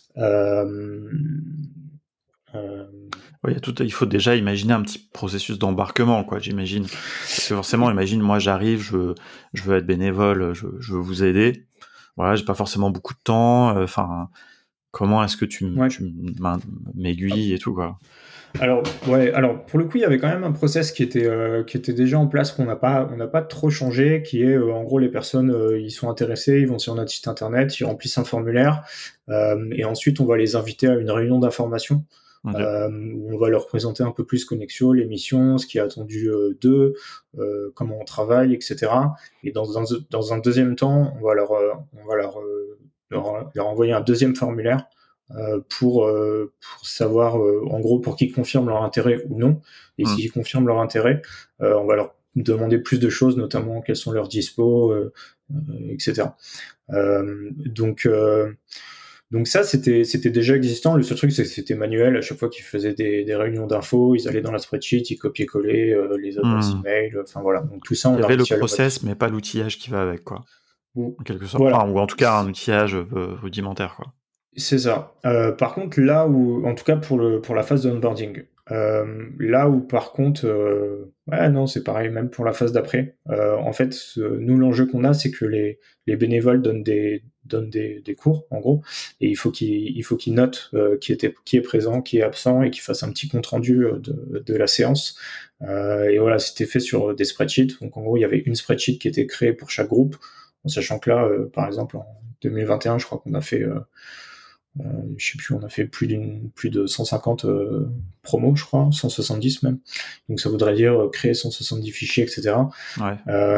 Ouais, il faut déjà imaginer un petit processus d'embarquement, quoi, j'imagine. Parce que forcément, imagine, moi j'arrive, je veux être bénévole, je veux vous aider. Voilà, j'ai pas forcément beaucoup de temps. Enfin, comment est-ce que tu m'aiguilles et tout, quoi. Alors pour le coup, il y avait quand même un process qui était déjà en place qu'on n'a pas trop changé, qui est en gros les personnes ils sont intéressés, ils vont sur notre site internet, ils remplissent un formulaire et ensuite on va les inviter à une réunion d'information. Où on va leur présenter un peu plus Connexio, l'émission, ce qui est attendu d'eux, comment on travaille, etc. Et dans un deuxième temps, on va leur envoyer un deuxième formulaire pour savoir, en gros, pour qu'ils confirment leur intérêt ou non. Et s'ils confirment leur intérêt, on va leur demander plus de choses, notamment quels sont leurs dispos, etc. Donc ça, c'était déjà existant. Le seul truc, c'est que c'était manuel. À chaque fois qu'ils faisaient des réunions d'infos, ils allaient dans la spreadsheet, ils copiaient-collaient les adresses email. Enfin voilà. Donc tout ça, on il y a avait le réussi à le process, mais pas l'outillage qui va avec, quoi. Ou- en quelque sorte. Voilà. Enfin, ou en tout cas un outillage rudimentaire, quoi. C'est ça. Par contre, là où, en tout cas pour la phase d'onboarding, là où par contre, ouais, non, c'est pareil, même pour la phase d'après. En fait, nous, l'enjeu qu'on a, c'est que les bénévoles donnent des cours, en gros, et il faut qu'ils notent qui est présent, qui est absent, et qu'ils fassent un petit compte rendu de la séance. Et voilà, c'était fait sur des spreadsheets. Donc en gros, il y avait une spreadsheet qui était créée pour chaque groupe, en sachant que là, par exemple, en 2021, je crois qu'on a fait je sais plus, on a fait plus de 150 promos, je crois, 170 même. Donc ça voudrait dire créer 170 fichiers, etc. Ouais.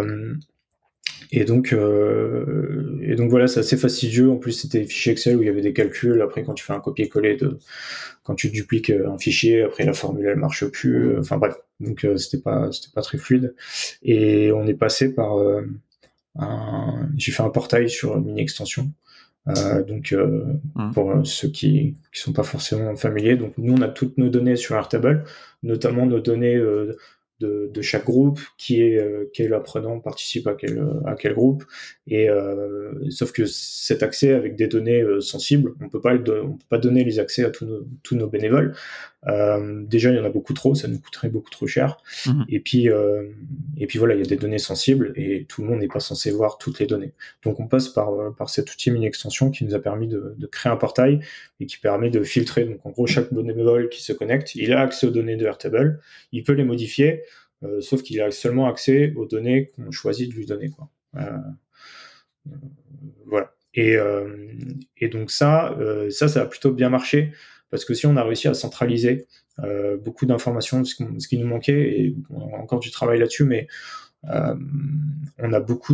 Et donc voilà, c'est assez fastidieux. En plus, c'était des fichiers Excel où il y avait des calculs. Après, quand tu fais un copier-coller quand tu dupliques un fichier, après la formule elle marche plus. Enfin bref, donc c'était pas très fluide. Et on est passé par j'ai fait un portail sur une mini extension. Donc pour ceux qui sont pas forcément familiers, donc nous on a toutes nos données sur Airtable, notamment nos données de chaque groupe, quel apprenant participe à quel groupe, et sauf que cet accès avec des données sensibles, on peut pas donner les accès à tous nos bénévoles. Déjà, il y en a beaucoup trop, ça nous coûterait beaucoup trop cher. Et puis voilà, il y a des données sensibles et tout le monde n'est pas censé voir toutes les données. Donc, on passe par cet outil mini extension qui nous a permis de créer un portail et qui permet de filtrer. Donc, en gros, chaque bénévole qui se connecte, il a accès aux données de Airtable, il peut les modifier, sauf qu'il a seulement accès aux données qu'on choisit de lui donner, quoi. Voilà. Et donc ça a plutôt bien marché parce que si on a réussi à centraliser beaucoup d'informations, ce qui nous manquait, et on a encore du travail là-dessus, mais on a beaucoup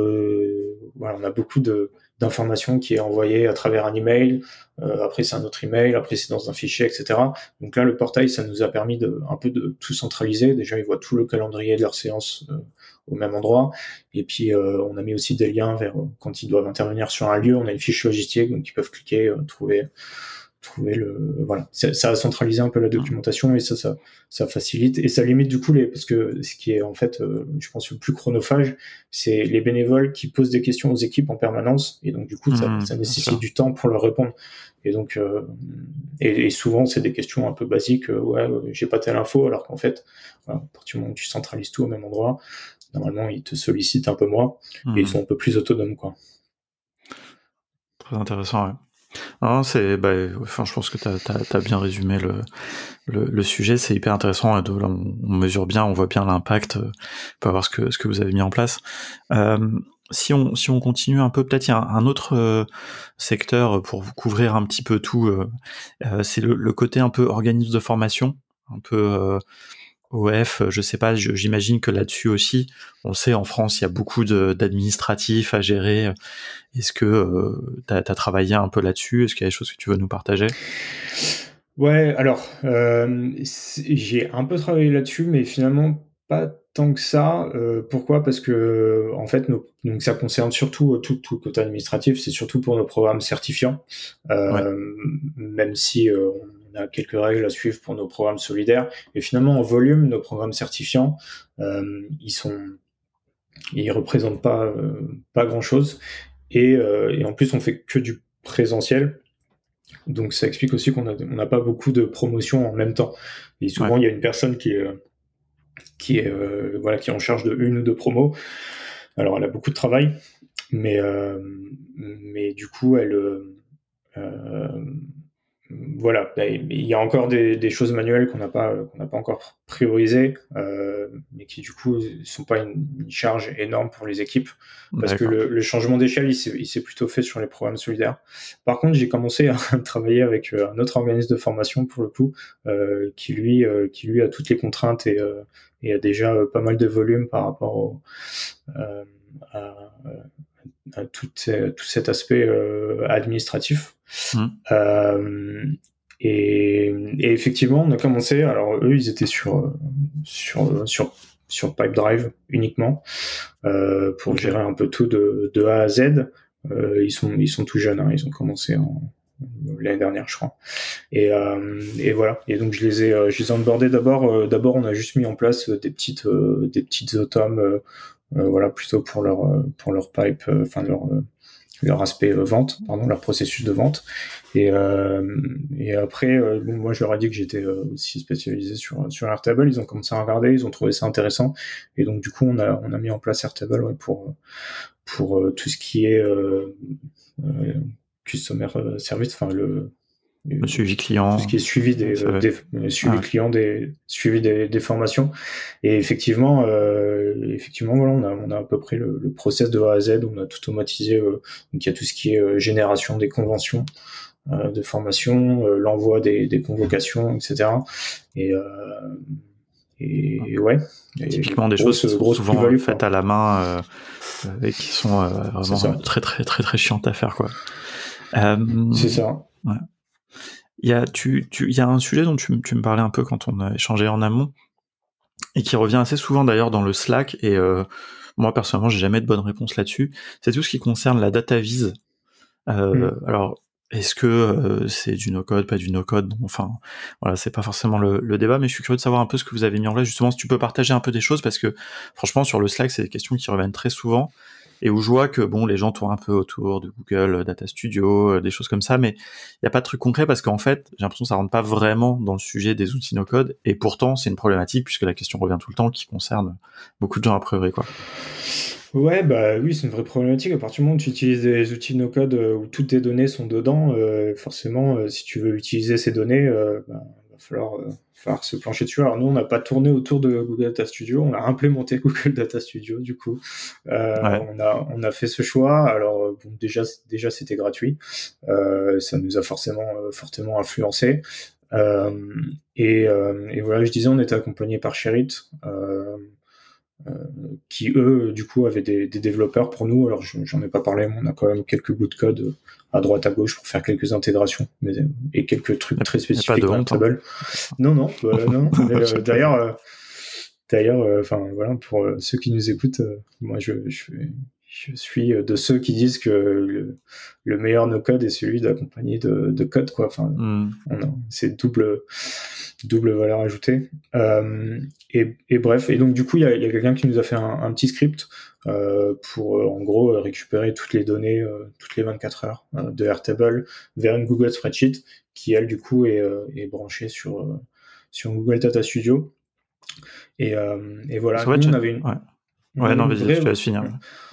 d'informations qui est envoyées à travers un email. Après, c'est un autre email. Après, c'est dans un fichier, etc. Donc là, le portail, ça nous a permis un peu de tout centraliser. Déjà, ils voient tout le calendrier de leurs séances au même endroit. Et puis, on a mis aussi des liens vers quand ils doivent intervenir sur un lieu. On a une fiche logistique, donc ils peuvent cliquer, trouver voilà, ça a centralisé un peu la documentation et ça facilite et ça limite du coup parce que ce qui est en fait je pense le plus chronophage, c'est les bénévoles qui posent des questions aux équipes en permanence, et donc du coup ça nécessite du temps pour leur répondre, et donc et souvent c'est des questions un peu basiques, j'ai pas telle info, alors qu'en fait voilà, à partir du moment où tu centralises tout au même endroit, normalement ils te sollicitent un peu moins et ils sont un peu plus autonomes, quoi. Très intéressant, ouais. Non, je pense que t'as bien résumé le sujet. C'est hyper intéressant. Là, on mesure bien, on voit bien l'impact. On peut voir ce que vous avez mis en place. Si on continue un peu, peut-être il y a un autre secteur pour vous couvrir un petit peu tout. C'est le côté un peu organisme de formation, un peu OF, je sais pas, j'imagine que là-dessus aussi, on sait, en France, il y a beaucoup d'administratifs à gérer. Est-ce que t'as travaillé un peu là-dessus? Est-ce qu'il y a des choses que tu veux nous partager? Ouais, alors, j'ai un peu travaillé là-dessus, mais finalement pas tant que ça. Pourquoi? Parce que en fait, donc ça concerne surtout tout le côté administratif, c'est surtout pour nos programmes certifiants. Ouais. Même si on a quelques règles à suivre pour nos programmes solidaires. Et finalement, en volume, nos programmes certifiants, ils représentent pas grand-chose. Et en plus, on fait que du présentiel. Donc ça explique aussi qu'on n'a pas beaucoup de promotions en même temps. Et souvent, il y a une personne qui est en charge de une ou deux promos. Alors, elle a beaucoup de travail, mais du coup, voilà, il y a encore des choses manuelles qu'on n'a pas encore priorisées, mais qui du coup sont pas une charge énorme pour les équipes, parce que le changement d'échelle il s'est plutôt fait sur les programmes solidaires. Par contre, j'ai commencé à travailler avec un autre organisme de formation pour le coup, qui lui a toutes les contraintes et a déjà pas mal de volume par rapport à tout cet aspect administratif. Et effectivement, on a commencé. Alors eux, ils étaient sur Pipedrive uniquement pour gérer un peu tout de A à Z. Ils sont tout jeunes, hein, ils ont commencé l'année dernière, je crois. Et voilà. Et donc je les ai onboardés d'abord. D'abord, on a juste mis en place des petites automes voilà, plutôt pour leur pipe, enfin leur aspect vente, pardon, leur processus de vente. Et après, bon, moi je leur ai dit que j'étais aussi spécialisé sur Airtable. Ils ont commencé à regarder, ils ont trouvé ça intéressant. Et donc du coup, on a mis en place Airtable, ouais, pour tout ce qui est euh, customer service, enfin Le suivi tout ce client. qui est suivi suivi client, suivi des formations. Et effectivement, voilà, on a à peu près le process de A à Z. On a tout automatisé. Donc il y a tout ce qui est génération des conventions de formation, l'envoi des convocations, etc. Et, euh, et ouais, et Typiquement des choses qui sont grosse souvent plus-value, faites quoi. à la main et qui sont C'est vraiment ça. très très très très chiantes à faire, quoi. C'est ça. Ouais. Il y a un sujet dont tu me parlais un peu quand on a échangé en amont et qui revient assez souvent d'ailleurs dans le Slack, et moi personnellement j'ai jamais de bonne réponse là-dessus. C'est tout ce qui concerne la data vise. Alors, est-ce que c'est du no-code, pas du no-code? Bon, enfin, voilà, c'est pas forcément le débat, mais je suis curieux de savoir un peu ce que vous avez mis en place. Justement, si tu peux partager un peu des choses, parce que franchement, sur le Slack, c'est des questions qui reviennent très souvent, et où je vois que bon, les gens tournent un peu autour de Google Data Studio, des choses comme ça, mais il y a pas de truc concret parce qu'en fait, j'ai l'impression que ça rentre pas vraiment dans le sujet des outils no-code, et pourtant, c'est une problématique puisque la question revient tout le temps, qui concerne beaucoup de gens a priori, quoi. Ouais, bah oui, c'est une vraie problématique. À partir du moment où tu utilises des outils no-code où toutes tes données sont dedans, forcément, si tu veux utiliser ces données, va falloir se plancher dessus. Alors nous, on n'a pas tourné autour de Google Data Studio, on a implémenté Google Data Studio, du coup. Ouais. On a fait ce choix. Alors bon, déjà c'était gratuit. Ça nous a fortement influencé. Euh, et voilà, je disais, on était accompagné par Sherit. Euh, qui eux du coup avaient des développeurs pour nous. Alors j'en ai pas parlé, mais on a quand même quelques bouts de code à droite à gauche pour faire quelques intégrations, et quelques trucs très Y a pas spécifiques de dans honte, hein. Airtable. Non, non. Mais, J'ai pas de- d'ailleurs, enfin voilà, pour ceux qui nous écoutent, moi je suis de ceux qui disent que le meilleur no-code est celui d'accompagner de code, quoi. Enfin, c'est double valeur ajoutée. Et bref, et donc du coup, il y a quelqu'un qui nous a fait un petit script pour en gros récupérer toutes les données toutes les 24 heures de Airtable vers une Google Spreadsheet qui, elle, du coup, est branchée sur Google Data Studio. Et Parce voilà, qu'en fait, nous, ouais. on Ouais, avait non, une vas-y, vraie. je te laisse finir.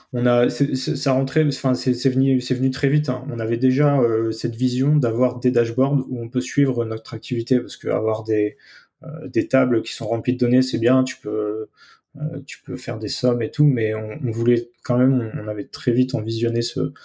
Ça rentrait, enfin, c'est venu très vite, hein. On avait déjà cette vision d'avoir des dashboards où on peut suivre notre activité, parce que avoir des tables qui sont remplies de données, c'est bien, tu peux faire des sommes et tout, mais on voulait quand même, on avait très vite envisionné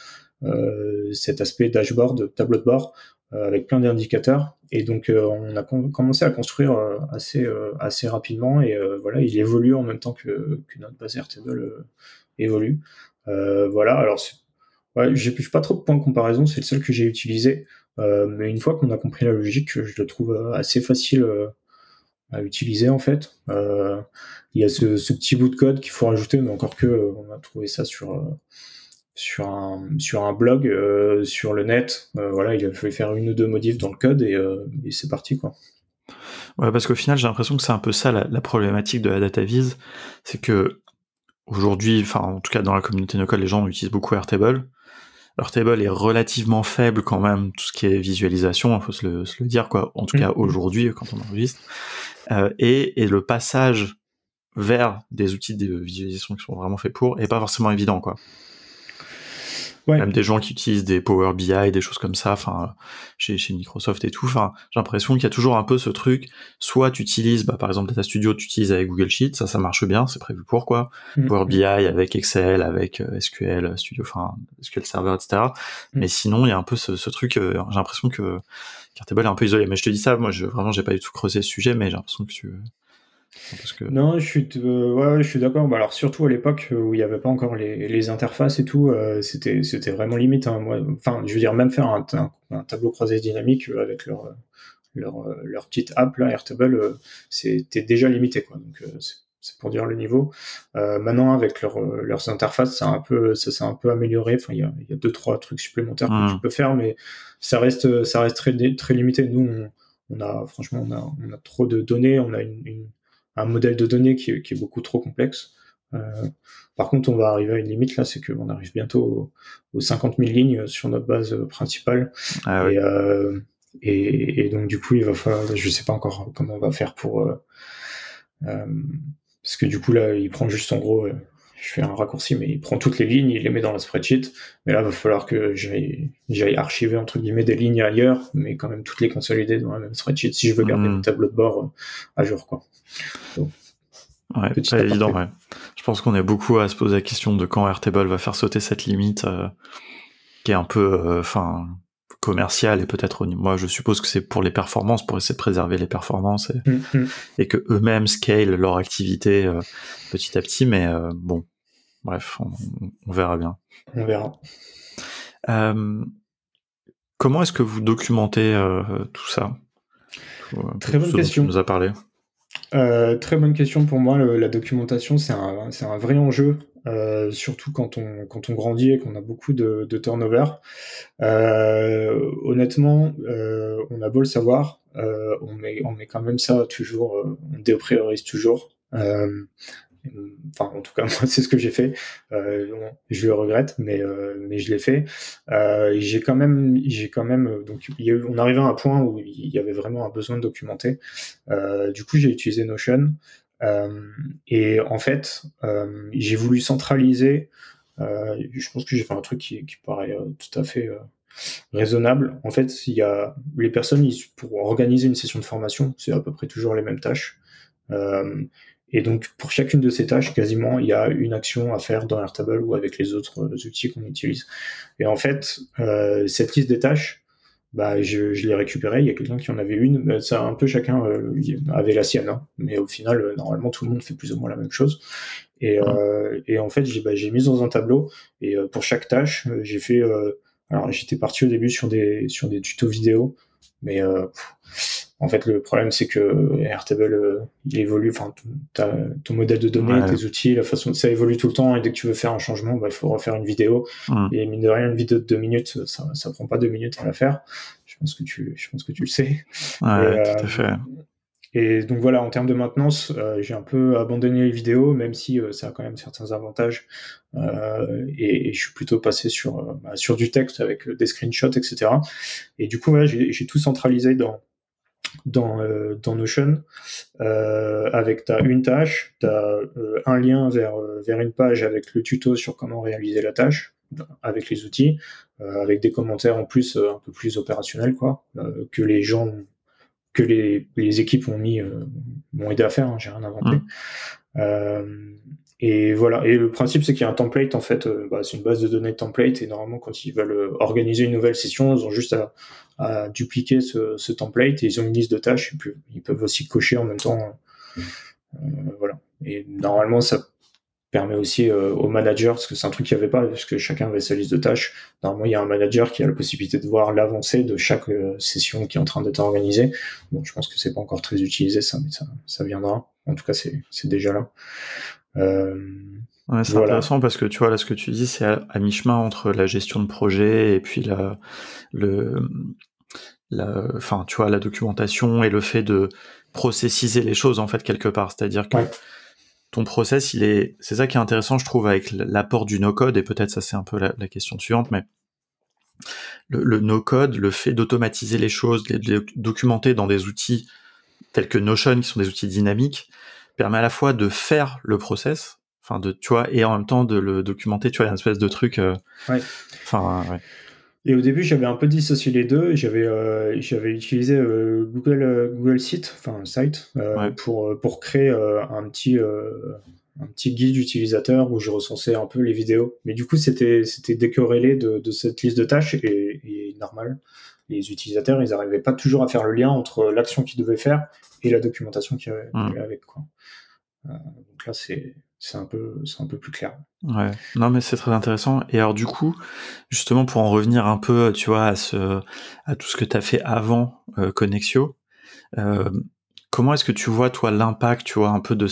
cet aspect dashboard, tableau de bord, avec plein d'indicateurs. Et donc, on a commencé à construire assez rapidement. Et voilà, il évolue en même temps que notre base Airtable évolue. Voilà, alors, ouais, j'ai pas trop de points de comparaison, c'est le seul que j'ai utilisé. Mais une fois qu'on a compris la logique, je le trouve assez facile à utiliser, en fait. Il y a ce petit bout de code qu'il faut rajouter, mais encore que on a trouvé ça sur un blog, sur le net. Voilà, il a fallu faire une ou deux modifs dans le code, et c'est parti, quoi. Ouais, parce qu'au final, j'ai l'impression que c'est un peu ça la problématique de la data vise, c'est que aujourd'hui, enfin en tout cas dans la communauté no-code, les gens utilisent beaucoup Airtable. Airtable est relativement faible quand même, tout ce qui est visualisation, il faut se le dire, quoi. En tout cas aujourd'hui, quand on enregistre. Et le passage vers des outils de visualisation qui sont vraiment faits pour est pas forcément évident, quoi. Ouais. Même des gens qui utilisent des Power BI, des choses comme ça, enfin chez Microsoft et tout. Enfin, j'ai l'impression qu'il y a toujours un peu ce truc. Soit tu utilises, par exemple Data Studio, tu utilises avec Google Sheets, ça marche bien, c'est prévu pour, quoi. Power BI avec Excel, avec SQL Studio, enfin SQL Server, etc. Mais sinon, il y a un peu ce truc. J'ai l'impression que Airtable est un peu isolé. Mais je te dis ça, moi, vraiment, j'ai pas du tout creusé ce sujet, mais j'ai l'impression que tu parce que... Non, je suis d'accord. Bah, alors surtout à l'époque où il n'y avait pas encore les interfaces et tout, c'était vraiment limite, hein. Moi, enfin, je veux dire, même faire un tableau croisé dynamique avec leur petite app là, Airtable, c'était déjà limité, quoi. Donc c'est pour dire le niveau. Maintenant, avec leurs interfaces, ça s'est un peu amélioré. Enfin, il y a deux trois trucs supplémentaires que tu peux faire, mais ça reste très limité. Nous, franchement, on a trop de données. On a un modèle de données qui est beaucoup trop complexe. Par contre, on va arriver à une limite là, c'est qu'on arrive bientôt aux 50 000 lignes sur notre base principale. Ah ouais. Et donc du coup, il va falloir, je sais pas encore comment on va faire pour parce que du coup là, il prend juste en gros, je fais un raccourci, mais il prend toutes les lignes, il les met dans la spreadsheet. Mais là, il va falloir que j'aille archiver entre guillemets des lignes ailleurs, mais quand même toutes les consolider dans la même spreadsheet si je veux garder mon tableau de bord à jour, quoi. Donc, ouais, pas évident, ouais. Je pense qu'on est beaucoup à se poser la question de quand Airtable va faire sauter cette limite qui est un peu, commerciale et peut-être moi je suppose que c'est pour les performances, pour essayer de préserver les performances et que eux-mêmes scale leur activité petit à petit, mais bon, bref, on verra bien. On verra. Comment est-ce que vous documentez tout ça? Très bonne question. Tu nous as parlé. Très bonne question pour moi. La documentation, c'est un vrai enjeu, surtout quand on grandit et qu'on a beaucoup de turnover. Honnêtement, on a beau le savoir, on met quand même ça toujours, on dépriorise toujours. Enfin, en tout cas, moi, c'est ce que j'ai fait. Je le regrette, mais je l'ai fait. J'ai quand même, donc, on arrivait à un point où il y avait vraiment un besoin de documenter. Du coup, j'ai utilisé Notion. Et en fait, j'ai voulu centraliser. Je pense que j'ai fait un truc qui paraît tout à fait raisonnable. En fait, il y a les personnes pour organiser une session de formation, c'est à peu près toujours les mêmes tâches. Et donc, pour chacune de ces tâches, quasiment, il y a une action à faire dans Airtable ou avec les autres outils qu'on utilise. Et en fait, cette liste des tâches, bah, je l'ai récupérée. Il y a quelqu'un qui en avait une. Ça, un peu chacun avait la sienne. Hein. Mais au final, normalement, tout le monde fait plus ou moins la même chose. Et en fait, j'ai mis dans un tableau. Et pour chaque tâche, j'ai fait. Alors, j'étais parti au début sur des tutos vidéo. Mais en fait, le problème, c'est que Airtable, il évolue, enfin, ton modèle de données, tes outils, la façon, ça évolue tout le temps, et dès que tu veux faire un changement, bah, il faut refaire une vidéo. Et mine de rien, une vidéo de 2 minutes, ça prend pas 2 minutes à la faire. Je pense que tu le sais. Ouais, tout à fait. Et donc voilà, en termes de maintenance, j'ai un peu abandonné les vidéos, même si ça a quand même certains avantages. Et je suis plutôt passé sur du texte avec des screenshots, etc. Et du coup, j'ai tout centralisé dans Notion, avec une tâche, t'as un lien vers une page avec le tuto sur comment réaliser la tâche, avec les outils, avec des commentaires en plus un peu plus opérationnels, quoi, que les gens, que les équipes m'ont aidé à faire, hein, j'ai rien inventé. Et voilà. Et le principe, c'est qu'il y a un template, en fait, c'est une base de données de template, et normalement, quand ils veulent organiser une nouvelle session, ils ont juste à dupliquer ce template, et ils ont une liste de tâches, et puis ils peuvent aussi cocher en même temps. Voilà. Et normalement, ça permet aussi aux managers, parce que c'est un truc qu'il n'y avait pas, parce que chacun avait sa liste de tâches. Normalement, il y a un manager qui a la possibilité de voir l'avancée de chaque session qui est en train d'être organisée. Bon, je pense que c'est pas encore très utilisé, ça, mais ça viendra. En tout cas, c'est déjà là. Ouais, c'est intéressant parce que tu vois là ce que tu dis, c'est à mi-chemin entre la gestion de projet et puis enfin tu vois la documentation et le fait de processiser les choses en fait quelque part, c'est-à-dire que ton process c'est ça qui est intéressant je trouve avec l'apport du no-code, et peut-être ça c'est un peu la question suivante, mais le no-code, le fait d'automatiser les choses, de les documenter dans des outils tels que Notion qui sont des outils dynamiques, permet à la fois de faire le process, enfin tu vois, et en même temps de le documenter, tu vois, il y a une espèce de truc. Et au début, j'avais un peu dissocié les deux. J'avais utilisé Google Site pour créer un petit guide utilisateur où je recensais un peu les vidéos. Mais du coup, c'était décorrélé de cette liste de tâches, et normal. Les utilisateurs, ils n'arrivaient pas toujours à faire le lien entre l'action qu'ils devaient faire et la documentation qu'il y avait avec, quoi. Donc là, c'est un peu plus clair. Ouais, non mais c'est très intéressant. Et alors du coup, justement pour en revenir un peu, tu vois, à tout ce que tu as fait avant Connexio, comment est-ce que tu vois toi l'impact, tu vois, un peu de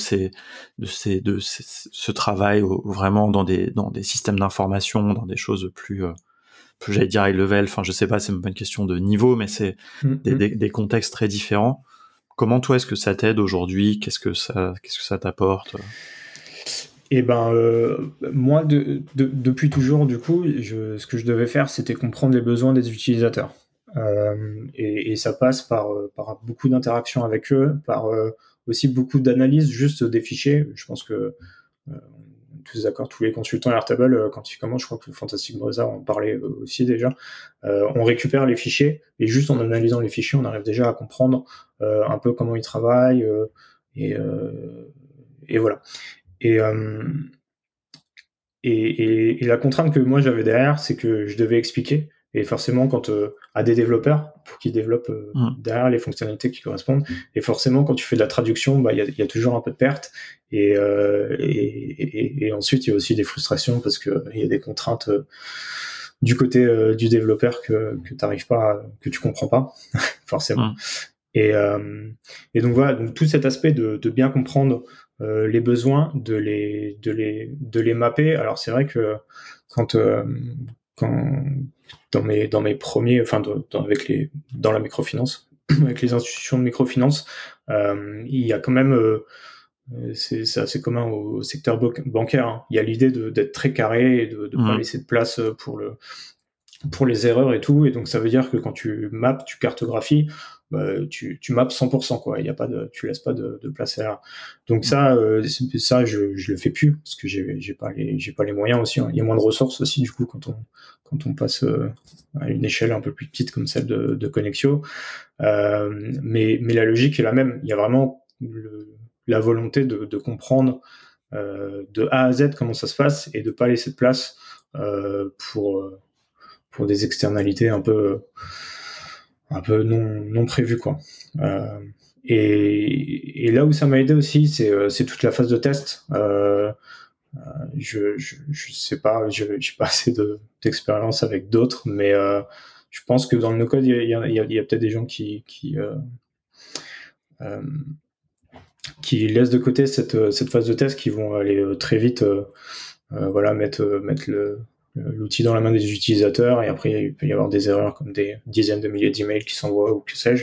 ce travail vraiment dans des systèmes d'information, dans des choses plus j'allais dire high level, enfin je sais pas, c'est même pas une question de niveau, mais c'est des contextes très différents. Comment toi est-ce que ça t'aide aujourd'hui? Qu'est-ce que ça t'apporte? Et ben moi depuis toujours du coup, ce que je devais faire, c'était comprendre les besoins des utilisateurs. Et ça passe par beaucoup d'interactions avec eux, par aussi beaucoup d'analyse juste des fichiers. Je pense que on est tous d'accord, tous les consultants Airtable, quand ils commencent, je crois que Fantastic Browser en parlait aussi déjà, on récupère les fichiers et juste en analysant les fichiers, on arrive déjà à comprendre un peu comment ils travaillent et, euh, et voilà. Et, euh, et la contrainte que moi j'avais derrière, c'est que je devais expliquer. Et forcément, quand à des développeurs, pour qu'ils développent derrière les fonctionnalités qui correspondent, et forcément, quand tu fais de la traduction, bah, y a toujours un peu de perte. Et ensuite, il y a aussi des frustrations parce que il y a des contraintes du côté du développeur que t'arrives pas, que tu comprends pas, forcément. Et, euh, et donc voilà, donc tout cet aspect de bien comprendre les besoins, de les mapper. Alors c'est vrai que quand, euh, quand dans mes premiers, enfin dans la microfinance, avec les institutions de microfinance, il y a quand même c'est assez commun au secteur bancaire. Hein. Il y a l'idée d'être très carré et de pas laisser de place pour les erreurs et tout. Et donc, ça veut dire que quand tu maps, tu cartographies, bah, tu maps 100%, quoi. Il y a pas de, tu laisses pas de place à l'erreur. Donc ça, je le fais plus parce que j'ai pas les moyens aussi. Hein. Il y a moins de ressources aussi, du coup, quand on passe à une échelle un peu plus petite comme celle de Connexio. Mais la logique est la même. Il y a vraiment la volonté de comprendre de A à Z comment ça se passe et de pas laisser de place pour des externalités un peu non prévues, quoi. Euh, et là où ça m'a aidé aussi, c'est toute la phase de test. Je sais pas, j'ai pas assez d'expérience avec d'autres, mais je pense que dans le no-code, il y a peut-être des gens euh, qui laissent de côté cette phase de test, qui vont aller très vite, voilà, mettre l'outil dans la main des utilisateurs, et après il peut y avoir des erreurs comme des dizaines de milliers d'emails qui s'envoient ou que sais-je.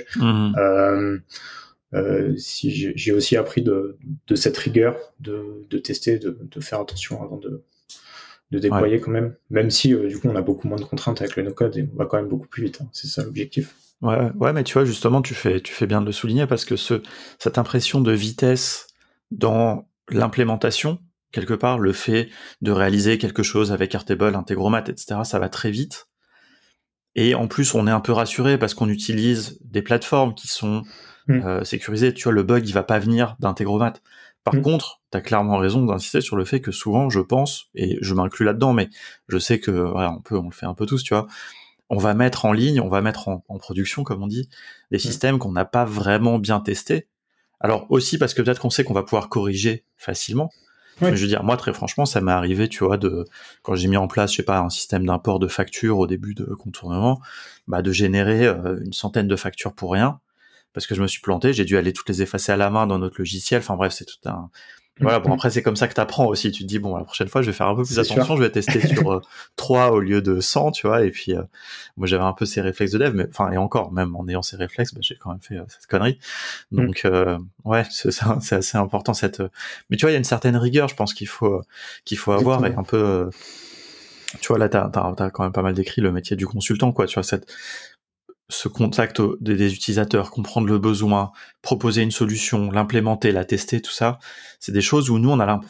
Si j'ai aussi appris de cette rigueur de tester, de faire attention avant de déployer, quand même si du coup on a beaucoup moins de contraintes avec le no-code et on va quand même beaucoup plus vite. Hein. C'est ça l'objectif. Ouais, mais tu vois, justement, tu fais bien de le souligner parce que cette impression de vitesse dans l'implémentation, quelque part, le fait de réaliser quelque chose avec Airtable, Integromat, etc., ça va très vite. Et en plus, on est un peu rassuré parce qu'on utilise des plateformes qui sont sécurisées. Tu vois, le bug, il va pas venir d'Integromat. Par contre, t'as clairement raison d'insister sur le fait que souvent, je pense, et je m'inclus là-dedans, mais je sais que, voilà, on le fait un peu tous, tu vois, on va mettre en ligne, on va mettre en production, comme on dit, des systèmes qu'on n'a pas vraiment bien testés. Alors aussi parce que peut-être qu'on sait qu'on va pouvoir corriger facilement. Ouais. Mais je veux dire, moi, très franchement, ça m'est arrivé, tu vois, quand j'ai mis en place, je sais pas, un système d'import de factures au début de contournement, bah, de générer une centaine de factures pour rien, parce que je me suis planté, j'ai dû aller toutes les effacer à la main dans notre logiciel. Enfin bref, c'est tout un... Voilà, bon, après, c'est comme ça que t'apprends aussi. Tu te dis, bon, la prochaine fois, je vais faire un peu plus attention, je vais tester sur 3 au lieu de 100, tu vois, et puis, moi, j'avais un peu ces réflexes de dev, mais, enfin, et encore, même en ayant ces réflexes, bah, j'ai quand même fait cette connerie. Donc, ouais, c'est assez important, mais tu vois, il y a une certaine rigueur, je pense qu'il faut avoir, et un peu, tu vois, là, t'as quand même pas mal décrit le métier du consultant, quoi, tu vois, ce contact des utilisateurs, comprendre le besoin, proposer une solution, l'implémenter, la tester, tout ça, c'est des choses où nous,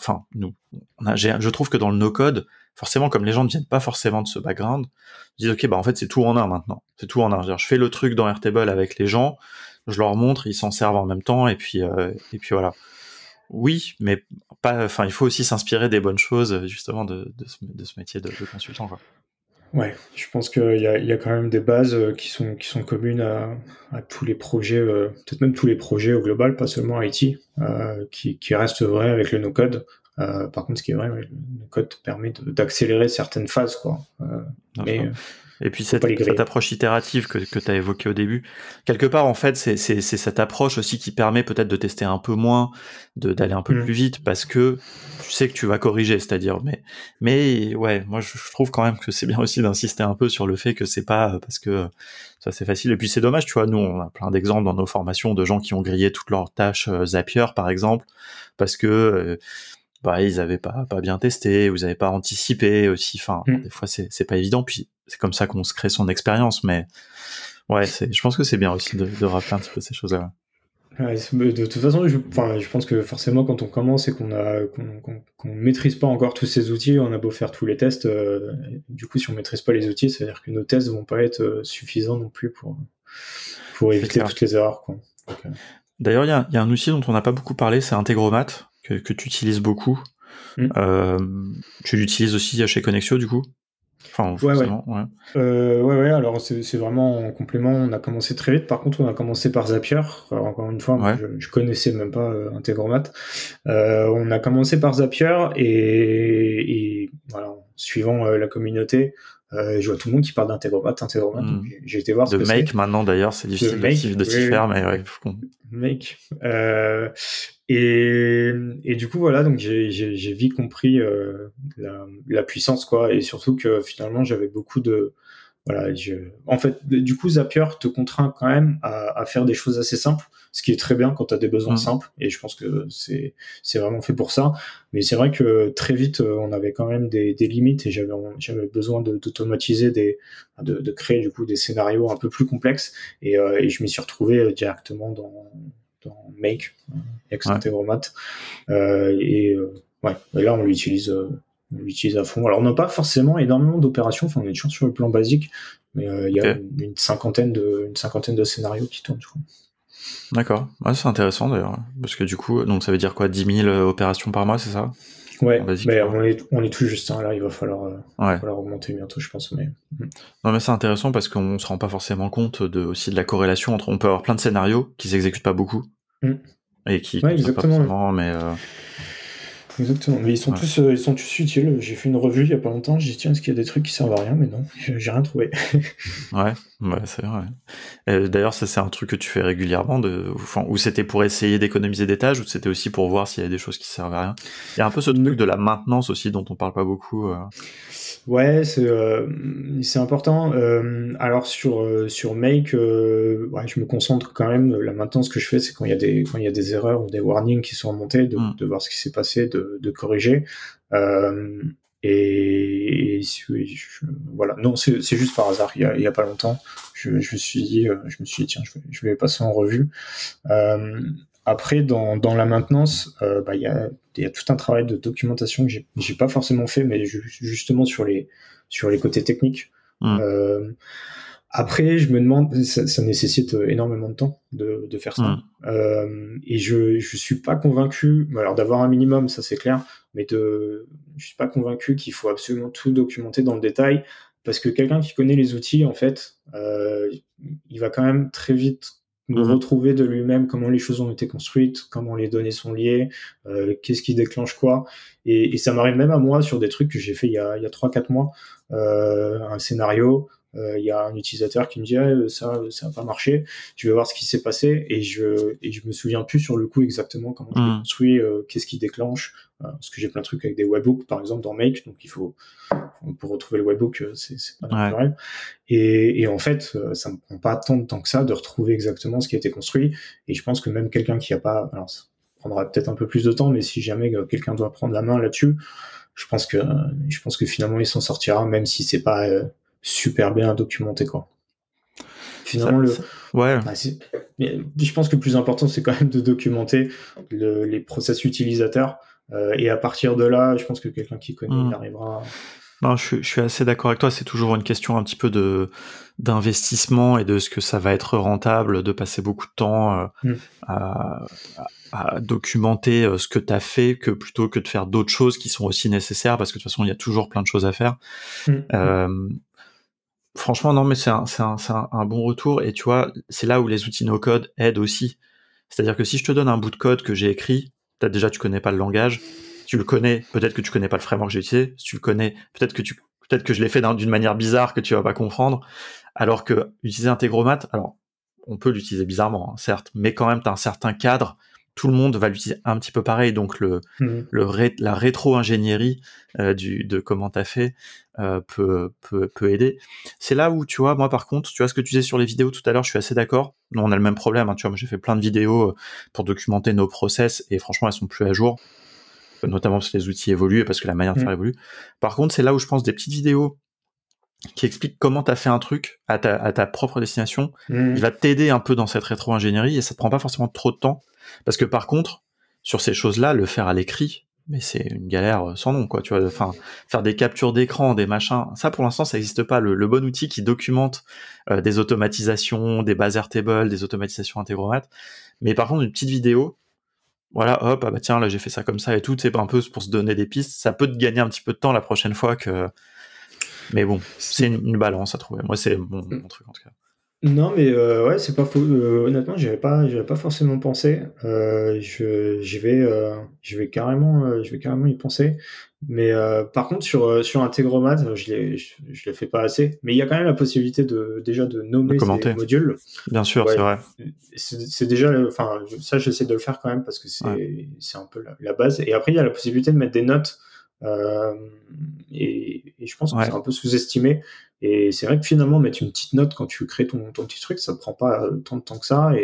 je trouve que dans le no-code, forcément, comme les gens ne viennent pas forcément de ce background, ils disent, ok, bah en fait, c'est tout en un maintenant. C'est tout en un. Je fais le truc dans Airtable avec les gens, je leur montre, ils s'en servent en même temps, et puis voilà. Oui, mais pas. Enfin, il faut aussi s'inspirer des bonnes choses, justement, de ce métier de consultant, quoi. Ouais, je pense qu'il y a quand même des bases qui sont communes à tous les projets, peut-être même tous les projets au global, pas seulement IT, qui restent vrais avec le no-code. Par contre, ce qui est vrai, le no-code permet d'accélérer certaines phases, quoi. Mais et puis cette approche itérative que tu as évoquée au début, quelque part en fait c'est cette approche aussi qui permet peut-être de tester un peu moins, d'aller un peu plus vite parce que tu sais que tu vas corriger, c'est-à-dire mais ouais, moi je trouve quand même que c'est bien aussi d'insister un peu sur le fait que c'est pas parce que ça c'est facile, et puis c'est dommage, tu vois, nous on a plein d'exemples dans nos formations de gens qui ont grillé toutes leurs tâches Zapier par exemple parce que pareil, ils avaient pas bien testé, ou ils avaient pas anticipé aussi. Enfin, des fois, c'est pas évident. Puis c'est comme ça qu'on se crée son expérience. Mais ouais, je pense que c'est bien aussi de rappeler un petit peu ces choses-là. Ouais, de toute façon, je pense que forcément, quand on commence et qu'on maîtrise pas encore tous ces outils, on a beau faire tous les tests, du coup, si on maîtrise pas les outils, ça veut dire que nos tests vont pas être suffisants non plus pour éviter toutes les erreurs, quoi. Donc, d'ailleurs, il y a un outil dont on n'a pas beaucoup parlé, c'est Integromat, que tu utilises beaucoup. Tu l'utilises aussi chez Connexio, du coup? Enfin, forcément, ouais. Alors, c'est vraiment en complément. On a commencé très vite. Par contre, on a commencé par Zapier. Alors, encore une fois, moi, je connaissais même pas Integromat. On a commencé par Zapier et voilà, en suivant la communauté, je vois tout le monde qui parle d'Integromat. Donc j'ai été voir ce que c'est. De Make, maintenant, d'ailleurs, c'est difficile de s'y faire, mais ouais. Make. Et du coup, voilà, donc j'ai vite compris la puissance, quoi, et surtout que finalement, j'avais beaucoup de... Voilà, en fait, du coup, Zapier te contraint quand même à faire des choses assez simples, ce qui est très bien quand tu as des besoins simples, et je pense que c'est vraiment fait pour ça. Mais c'est vrai que très vite, on avait quand même des limites, et j'avais besoin d'automatiser, de créer du coup des scénarios un peu plus complexes, et je m'y suis retrouvé directement dans Make, ex-Integromat. Et là, on l'utilise à fond. Alors, on n'a pas forcément énormément d'opérations, on est toujours sur le plan basique, mais il y a une cinquantaine de scénarios qui tournent. D'accord. Ouais, c'est intéressant d'ailleurs, parce que du coup, donc ça veut dire quoi, 10 000 opérations par mois, c'est ça? Ouais, mais on est tout juste, là, il va falloir augmenter bientôt, je pense. Mais... Non, mais c'est intéressant parce qu'on se rend pas forcément compte aussi de la corrélation entre... On peut avoir plein de scénarios qui s'exécutent pas beaucoup, et qui consomment pas forcément, mais... Exactement, mais ils sont tous utiles. J'ai fait une revue il y a pas longtemps, j'ai dit tiens, est-ce qu'il y a des trucs qui servent à rien, mais non, j'ai rien trouvé. ouais, c'est vrai. D'ailleurs, ça c'est un truc que tu fais régulièrement, ou c'était pour essayer d'économiser des tâches, ou c'était aussi pour voir s'il y a des choses qui servent à rien. Il y a un peu ce truc de la maintenance aussi dont on parle pas beaucoup. Ouais, c'est important. Alors sur Make, je me concentre quand même. La maintenance que je fais, c'est quand il y a des erreurs ou des warnings qui sont remontés, de voir ce qui s'est passé, de corriger. Voilà. Non, c'est juste par hasard. Il y a pas longtemps, je me suis dit tiens, je vais passer en revue. Après, dans la maintenance, il y a tout un travail de documentation que j'ai pas forcément fait, mais justement sur les côtés techniques. Après, je me demande, ça nécessite énormément de temps de faire ça. Et je suis pas convaincu, alors d'avoir un minimum, ça c'est clair, mais je suis pas convaincu qu'il faut absolument tout documenter dans le détail, parce que quelqu'un qui connaît les outils, en fait, il va quand même très vite retrouver de lui-même comment les choses ont été construites, comment les données sont liées, qu'est-ce qui déclenche quoi. Et ça m'arrive même à moi sur des trucs que j'ai fait il y a 3-4 mois, un scénario, il y a un utilisateur qui me dit ça n'a pas marché, je vais voir ce qui s'est passé, et je me souviens plus sur le coup exactement comment je l'ai construit, qu'est-ce qui déclenche, parce que j'ai plein de trucs avec des webhooks par exemple dans Make, donc pour retrouver le webhook, c'est pas naturel. Et en fait, ça me prend pas tant de temps que ça de retrouver exactement ce qui a été construit. Et je pense que même quelqu'un qui a pas, alors ça prendra peut-être un peu plus de temps, mais si jamais quelqu'un doit prendre la main là-dessus, je pense que finalement il s'en sortira, même si c'est pas super bien documenté, quoi. Finalement, je pense que le plus important, c'est quand même de documenter les process utilisateurs. Et à partir de là, je pense que quelqu'un qui connaît, il arrivera. Non, je suis assez d'accord avec toi. C'est toujours une question un petit peu d'investissement et de ce que ça va être rentable de passer beaucoup de temps à documenter ce que tu as fait, que plutôt que de faire d'autres choses qui sont aussi nécessaires, parce que de toute façon, il y a toujours plein de choses à faire. Franchement, non, mais c'est un bon retour. Et tu vois, c'est là où les outils no-code aident aussi. C'est-à-dire que si je te donne un bout de code que j'ai écrit, tu connais pas le langage. Tu le connais, peut-être que tu connais pas le framework que j'ai utilisé. Si tu le connais, peut-être que je l'ai fait d'une manière bizarre que tu vas pas comprendre. Alors que utiliser Integromat, alors on peut l'utiliser bizarrement, hein, certes, mais quand même t'as un certain cadre. Tout le monde va l'utiliser un petit peu pareil, donc la rétro-ingénierie de comment t'as fait peut aider. C'est là où, tu vois, moi par contre, tu vois ce que tu disais sur les vidéos tout à l'heure, je suis assez d'accord. Nous, on a le même problème, hein, tu vois, moi j'ai fait plein de vidéos pour documenter nos process et franchement, elles sont plus à jour. notamment parce que les outils évoluent et parce que la manière de faire évolue. Par contre, c'est là où je pense des petites vidéos qui expliquent comment t'as fait un truc à ta propre destination, il va t'aider un peu dans cette rétro-ingénierie et ça te prend pas forcément trop de temps. Parce que par contre, sur ces choses-là, le faire à l'écrit, mais c'est une galère sans nom, quoi. Tu vois, enfin, faire des captures d'écran, des machins, ça pour l'instant ça n'existe pas. Le bon outil qui documente des automatisations, des bases Airtable, des automatisations Integromat. Mais par contre, une petite vidéo, voilà, hop, ah bah tiens, là j'ai fait ça comme ça et tout, c'est un peu pour se donner des pistes. Ça peut te gagner un petit peu de temps la prochaine fois que. Mais bon, c'est une balance à trouver. Moi, c'est mon truc en tout cas. Non, mais ouais, c'est pas faux. Honnêtement, j'avais pas forcément pensé. Je vais carrément y penser. Mais par contre, sur Integromat, je l'ai fait pas assez. Mais il y a quand même la possibilité déjà de nommer ces modules. Bien sûr, ouais, c'est vrai. C'est déjà, enfin, ça, j'essaie de le faire quand même parce que c'est un peu la base. Et après, il y a la possibilité de mettre des notes. Et je pense que c'est un peu sous-estimé. Et c'est vrai que finalement, mettre une petite note quand tu crées ton petit truc, ça ne prend pas tant de temps que ça.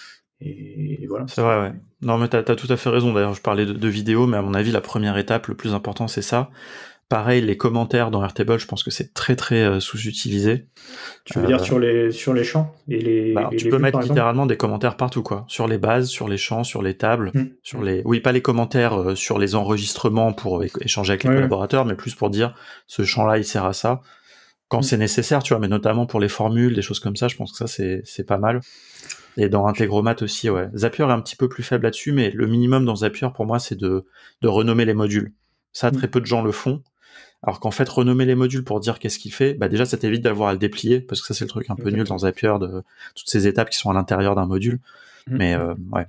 Et voilà. C'est vrai, ouais. Non, mais t'as tout à fait raison. D'ailleurs, je parlais de vidéo, mais à mon avis, la première étape, le plus important, c'est ça. Pareil, les commentaires dans Airtable, je pense que c'est très très sous-utilisé. Tu veux dire sur les champs et tu peux mettre littéralement des commentaires partout, quoi. Sur les bases, sur les champs, sur les tables, sur les. Oui, pas les commentaires sur les enregistrements pour échanger avec les collaborateurs, mais plus pour dire ce champ-là, il sert à ça. Quand c'est nécessaire, tu vois, mais notamment pour les formules, des choses comme ça, je pense que ça c'est pas mal. Et dans Integromat aussi, ouais. Zapier est un petit peu plus faible là-dessus, mais le minimum dans Zapier pour moi, c'est de renommer les modules. Ça, très peu de gens le font. Alors qu'en fait, renommer les modules pour dire qu'est-ce qu'il fait, bah déjà, ça t'évite d'avoir à le déplier, parce que ça, c'est le truc un peu nul dans Zapier, de toutes ces étapes qui sont à l'intérieur d'un module. Mais ouais.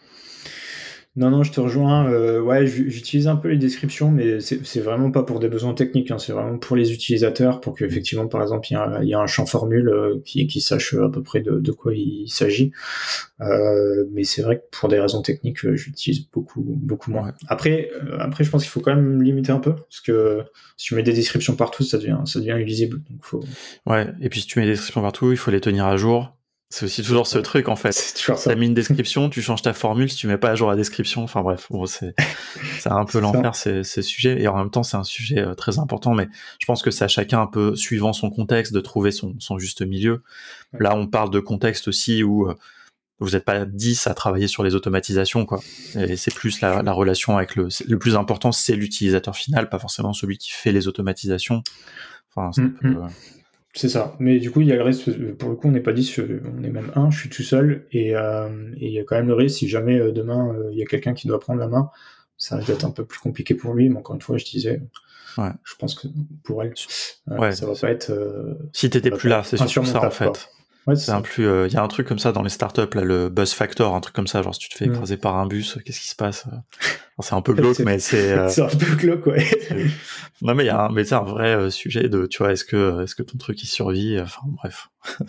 Non, je te rejoins. Ouais, j'utilise un peu les descriptions, mais c'est vraiment pas pour des besoins techniques. Hein, c'est vraiment pour les utilisateurs, pour qu'effectivement, par exemple, il y a un champ formule qui sache à peu près de quoi il s'agit. Mais c'est vrai que pour des raisons techniques, j'utilise beaucoup moins. Ouais. Après, je pense qu'il faut quand même limiter un peu, parce que si tu mets des descriptions partout, ça devient illisible. Donc Ouais. Et puis si tu mets des descriptions partout, il faut les tenir à jour. C'est aussi toujours ce truc, en fait. T'as mis une description, tu changes ta formule, si tu mets pas à jour la description. Enfin bref, bon, c'est un peu l'enfer, ces sujets. Et en même temps, c'est un sujet très important, mais je pense que c'est à chacun un peu, suivant son contexte, de trouver son juste milieu. Ouais. Là, on parle de contexte aussi où vous n'êtes pas 10 à travailler sur les automatisations, quoi. Et c'est plus la relation avec le plus important, c'est l'utilisateur final, pas forcément celui qui fait les automatisations. Enfin, c'est un peu... C'est ça. Mais du coup, il y a le risque, pour le coup, on n'est pas 10, on est même 1, je suis tout seul, et il y a quand même le risque, si jamais demain, il y a quelqu'un qui doit prendre la main, ça risque d'être un peu plus compliqué pour lui, mais encore une fois, je disais, je pense que pour elle, ça va pas être... si t'étais plus là, c'est surtout ça, en fait. Quoi. Ouais, c'est un plus, y a un truc comme ça dans les startups, là, le buzz factor, un truc comme ça, genre si tu te fais écraser par un bus, qu'est-ce qui se passe? C'est un peu glauque, mais c'est... c'est un peu glauque, ouais. Non, mais c'est un vrai sujet de, tu vois, est-ce que ton truc il survit? Enfin, bref.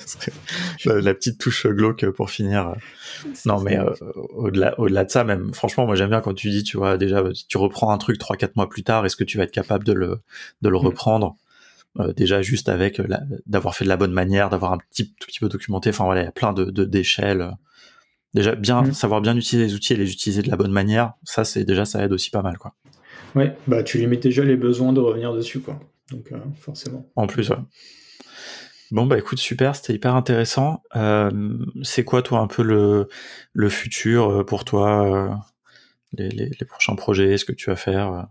la petite touche glauque pour finir. Non, mais au-delà de ça, même, franchement, moi j'aime bien quand tu dis, tu vois, déjà, tu reprends un truc 3-4 mois plus tard, est-ce que tu vas être capable de le reprendre? Déjà juste avec d'avoir fait de la bonne manière, d'avoir un tout petit peu documenté. Enfin voilà, il y a plein d'échelles. Déjà savoir bien utiliser les outils et les utiliser de la bonne manière, ça aide aussi pas mal, quoi. Ouais, bah tu limites déjà les besoins de revenir dessus, quoi. Donc forcément. En plus, ouais. Bon bah écoute, super, c'était hyper intéressant. C'est quoi toi un peu le futur pour toi, les prochains projets, ce que tu vas faire?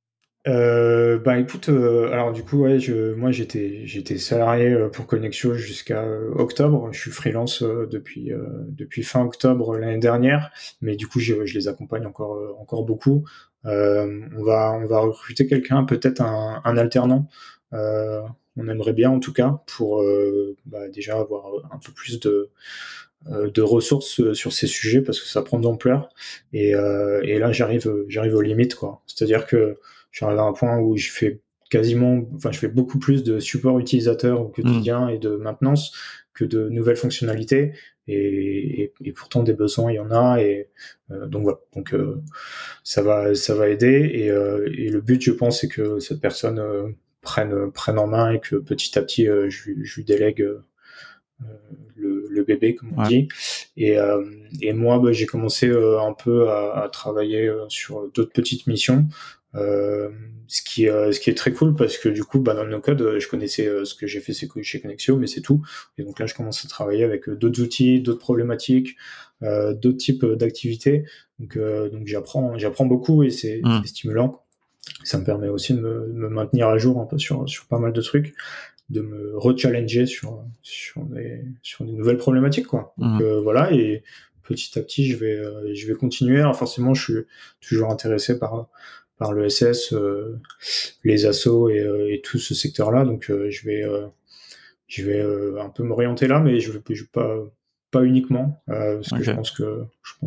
Bah écoute, alors du coup ouais, moi j'étais salarié pour Connexio jusqu'à octobre. Je suis freelance depuis fin octobre l'année dernière, mais du coup je les accompagne encore beaucoup. On va recruter quelqu'un, peut-être un alternant. On aimerait bien en tout cas pour déjà avoir un peu plus de ressources sur ces sujets parce que ça prend d'ampleur et là j'arrive aux limites, quoi. C'est-à-dire que je suis arrivé à un point où je fais beaucoup plus de support utilisateur au quotidien et de maintenance que de nouvelles fonctionnalités et pourtant des besoins il y en a et donc voilà, donc ça va aider et le but je pense c'est que cette personne prenne en main et que petit à petit je lui délègue le bébé comme on dit Et moi, j'ai commencé un peu à travailler sur d'autres petites missions. Ce qui est très cool parce que du coup, dans le no-code, je connaissais ce que j'ai fait chez Connexio, mais c'est tout. Et donc là, je commence à travailler avec d'autres outils, d'autres problématiques, d'autres types d'activités. Donc j'apprends beaucoup et c'est stimulant. Ça me permet aussi de me maintenir à jour un peu sur pas mal de trucs, de me rechallenger sur des nouvelles problématiques, quoi. Donc voilà, et petit à petit, je vais continuer. Alors forcément, je suis toujours intéressé par le SS, les assos et tout ce secteur-là. Donc je vais un peu m'orienter là, mais je vais pas uniquement, parce que je pense que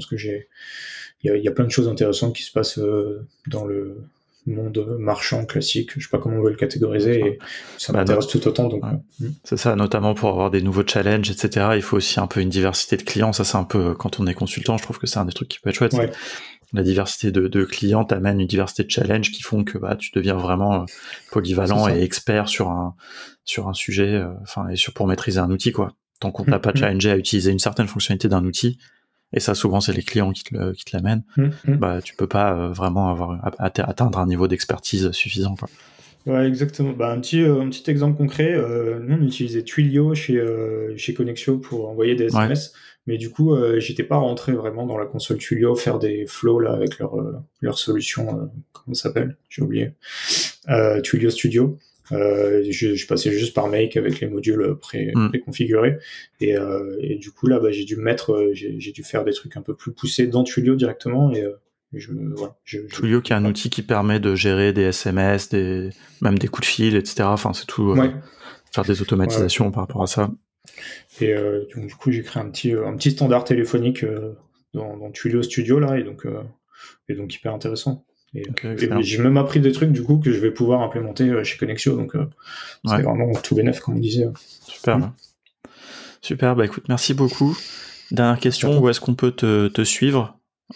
il y a plein de choses intéressantes qui se passent dans le monde marchand classique, je sais pas comment on veut le catégoriser, et ça m'intéresse tout autant. Donc c'est ça, notamment pour avoir des nouveaux challenges, etc. Il faut aussi un peu une diversité de clients. Ça, c'est un peu, quand on est consultant, je trouve que c'est un des trucs qui peut être chouette. Ouais. La diversité de clients t'amène une diversité de challenges qui font que tu deviens vraiment polyvalent et expert sur un sujet, pour maîtriser un outil, quoi. Tant qu'on t'a pas challengé à utiliser une certaine fonctionnalité d'un outil, et ça souvent c'est les clients qui te l'amènent, tu peux pas vraiment atteindre un niveau d'expertise suffisant, quoi. Ouais, exactement. Un petit exemple concret, nous on utilisait Twilio chez Connexio pour envoyer des SMS, mais du coup j'étais pas rentré vraiment dans la console Twilio faire des flows là avec leur solution, comment ça s'appelle, j'ai oublié, Twilio Studio. Je passais juste par Make avec les modules préconfigurés, et du coup là j'ai dû faire des trucs un peu plus poussés dans Twilio directement, et Twilio qui est un outil qui permet de gérer des SMS, même des coups de fil, etc. Enfin, c'est tout, faire des automatisations par rapport à ça. Et donc, du coup, j'ai créé un petit standard téléphonique dans Twilio Studio là, et donc hyper intéressant. Et j'ai même appris des trucs du coup que je vais pouvoir implémenter chez Connexio, donc c'est vraiment tout bénef, comme on disait. Super. Super, écoute, merci beaucoup. Dernière question, où est-ce qu'on peut te suivre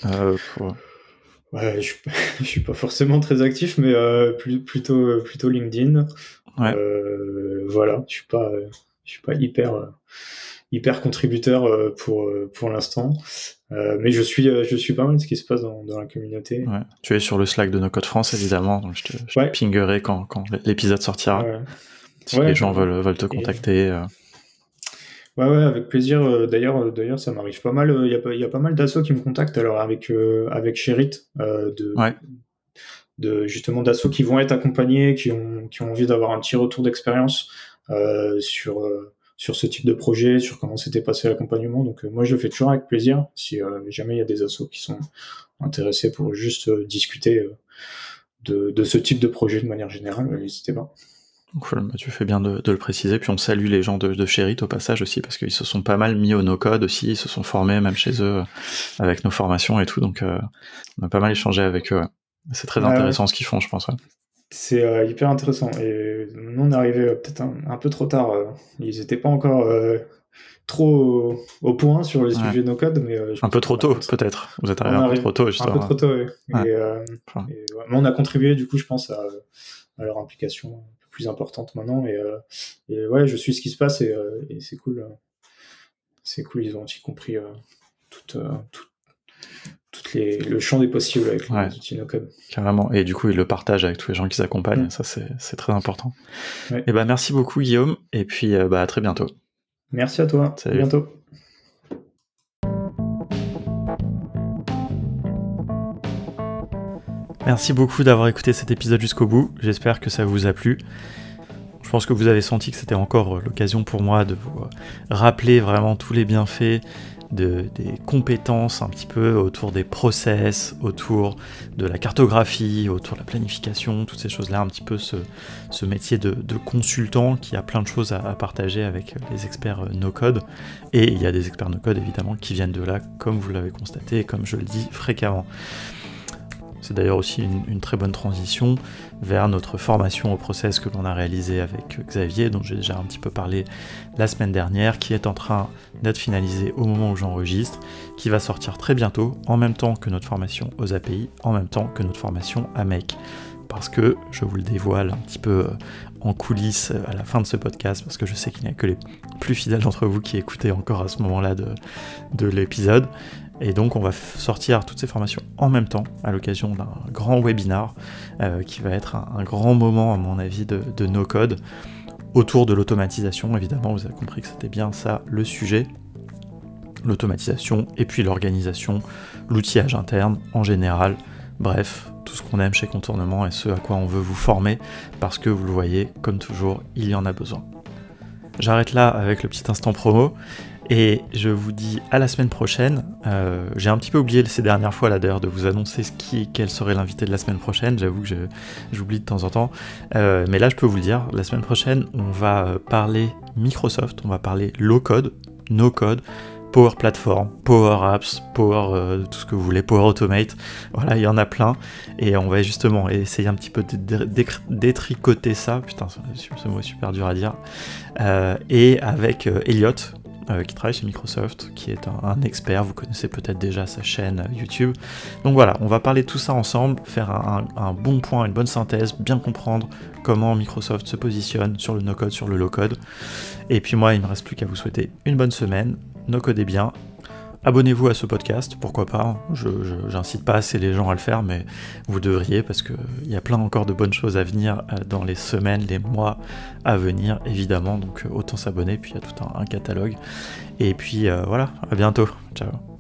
Ouais, je suis pas forcément très actif, mais plutôt LinkedIn. Voilà, je suis pas hyper contributeur pour l'instant, mais je suis pas mal de ce qui se passe dans la communauté. Ouais. Tu es sur le Slack de No-Code France, évidemment, donc je te pinguerai quand l'épisode sortira. Si les gens veulent te contacter. Ouais, avec plaisir. D'ailleurs, ça m'arrive pas mal. Il y a pas mal d'assos qui me contactent. Alors avec Sherit, justement d'assos qui vont être accompagnés, qui ont envie d'avoir un petit retour d'expérience sur ce type de projet, sur comment s'était passé l'accompagnement. Donc moi, je le fais toujours avec plaisir. Si jamais il y a des assos qui sont intéressés pour juste discuter de ce type de projet de manière générale, n'hésitez pas. Cool, tu fais bien de le préciser, puis on salue les gens de Sherit au passage aussi, parce qu'ils se sont pas mal mis au no-code aussi, ils se sont formés même chez eux avec nos formations et tout, donc on a pas mal échangé avec eux. C'est très intéressant ce qu'ils font, je pense. C'est hyper intéressant, et nous on est arrivé peut-être un peu trop tard, ils étaient pas encore trop au point sur le sujet no-code, mais un peu trop tôt peut-être, vous êtes arrivé un peu trop tôt justement. Un peu trop tôt, mais on a contribué du coup je pense à leur implication plus importante maintenant, et je suis ce qui se passe, et c'est cool. C'est cool, ils ont aussi compris le champ des possibles avec les outils no-code. Carrément, et du coup ils le partagent avec tous les gens qui s'accompagnent, ça c'est très important. Et merci beaucoup Guillaume, et puis à très bientôt. Merci à toi, salut. À bientôt. Merci beaucoup d'avoir écouté cet épisode jusqu'au bout, j'espère que ça vous a plu. Je pense que vous avez senti que c'était encore l'occasion pour moi de vous rappeler vraiment tous les bienfaits des compétences un petit peu autour des process, autour de la cartographie, autour de la planification, toutes ces choses-là, un petit peu ce métier de consultant qui a plein de choses à partager avec les experts no-code. Et il y a des experts no-code évidemment qui viennent de là, comme vous l'avez constaté et comme je le dis fréquemment. C'est d'ailleurs aussi une très bonne transition vers notre formation au process que l'on a réalisé avec Xavier, dont j'ai déjà un petit peu parlé la semaine dernière, qui est en train d'être finalisée au moment où j'enregistre, qui va sortir très bientôt, en même temps que notre formation aux API, en même temps que notre formation à Make. parce que, je vous le dévoile un petit peu en coulisses à la fin de ce podcast, parce que je sais qu'il n'y a que les plus fidèles d'entre vous qui écoutaient encore à ce moment-là de l'épisode. Et donc on va sortir toutes ces formations en même temps, à l'occasion d'un grand webinar, qui va être un grand moment à mon avis de no-code, autour de l'automatisation. Évidemment, vous avez compris que c'était bien ça le sujet, l'automatisation et puis l'organisation, l'outillage interne en général, bref, tout ce qu'on aime chez Contournement et ce à quoi on veut vous former, parce que vous le voyez, comme toujours, il y en a besoin. J'arrête là avec le petit instant promo, et je vous dis à la semaine prochaine. J'ai un petit peu oublié ces dernières fois là d'ailleurs de vous annoncer quel serait l'invité de la semaine prochaine, j'avoue que j'oublie de temps en temps, mais là je peux vous le dire, la semaine prochaine on va parler Microsoft, on va parler low code, no code, Power Platform, Power Apps, Power tout ce que vous voulez, Power Automate, voilà, il y en a plein, et on va justement essayer un petit peu de détricoter ça, putain ce mot est super dur à dire, et avec Elliot, qui travaille chez Microsoft, qui est un expert, vous connaissez peut-être déjà sa chaîne YouTube. Donc voilà, on va parler de tout ça ensemble, faire un bon point, une bonne synthèse, bien comprendre comment Microsoft se positionne sur le no-code, sur le low-code. Et puis moi, il ne me reste plus qu'à vous souhaiter une bonne semaine, no-codez bien, abonnez-vous à ce podcast, pourquoi pas, j'incite pas assez les gens à le faire, mais vous devriez, parce qu'il y a plein encore de bonnes choses à venir dans les semaines, les mois à venir, évidemment, donc autant s'abonner, puis il y a tout un catalogue. Et puis voilà, à bientôt, ciao.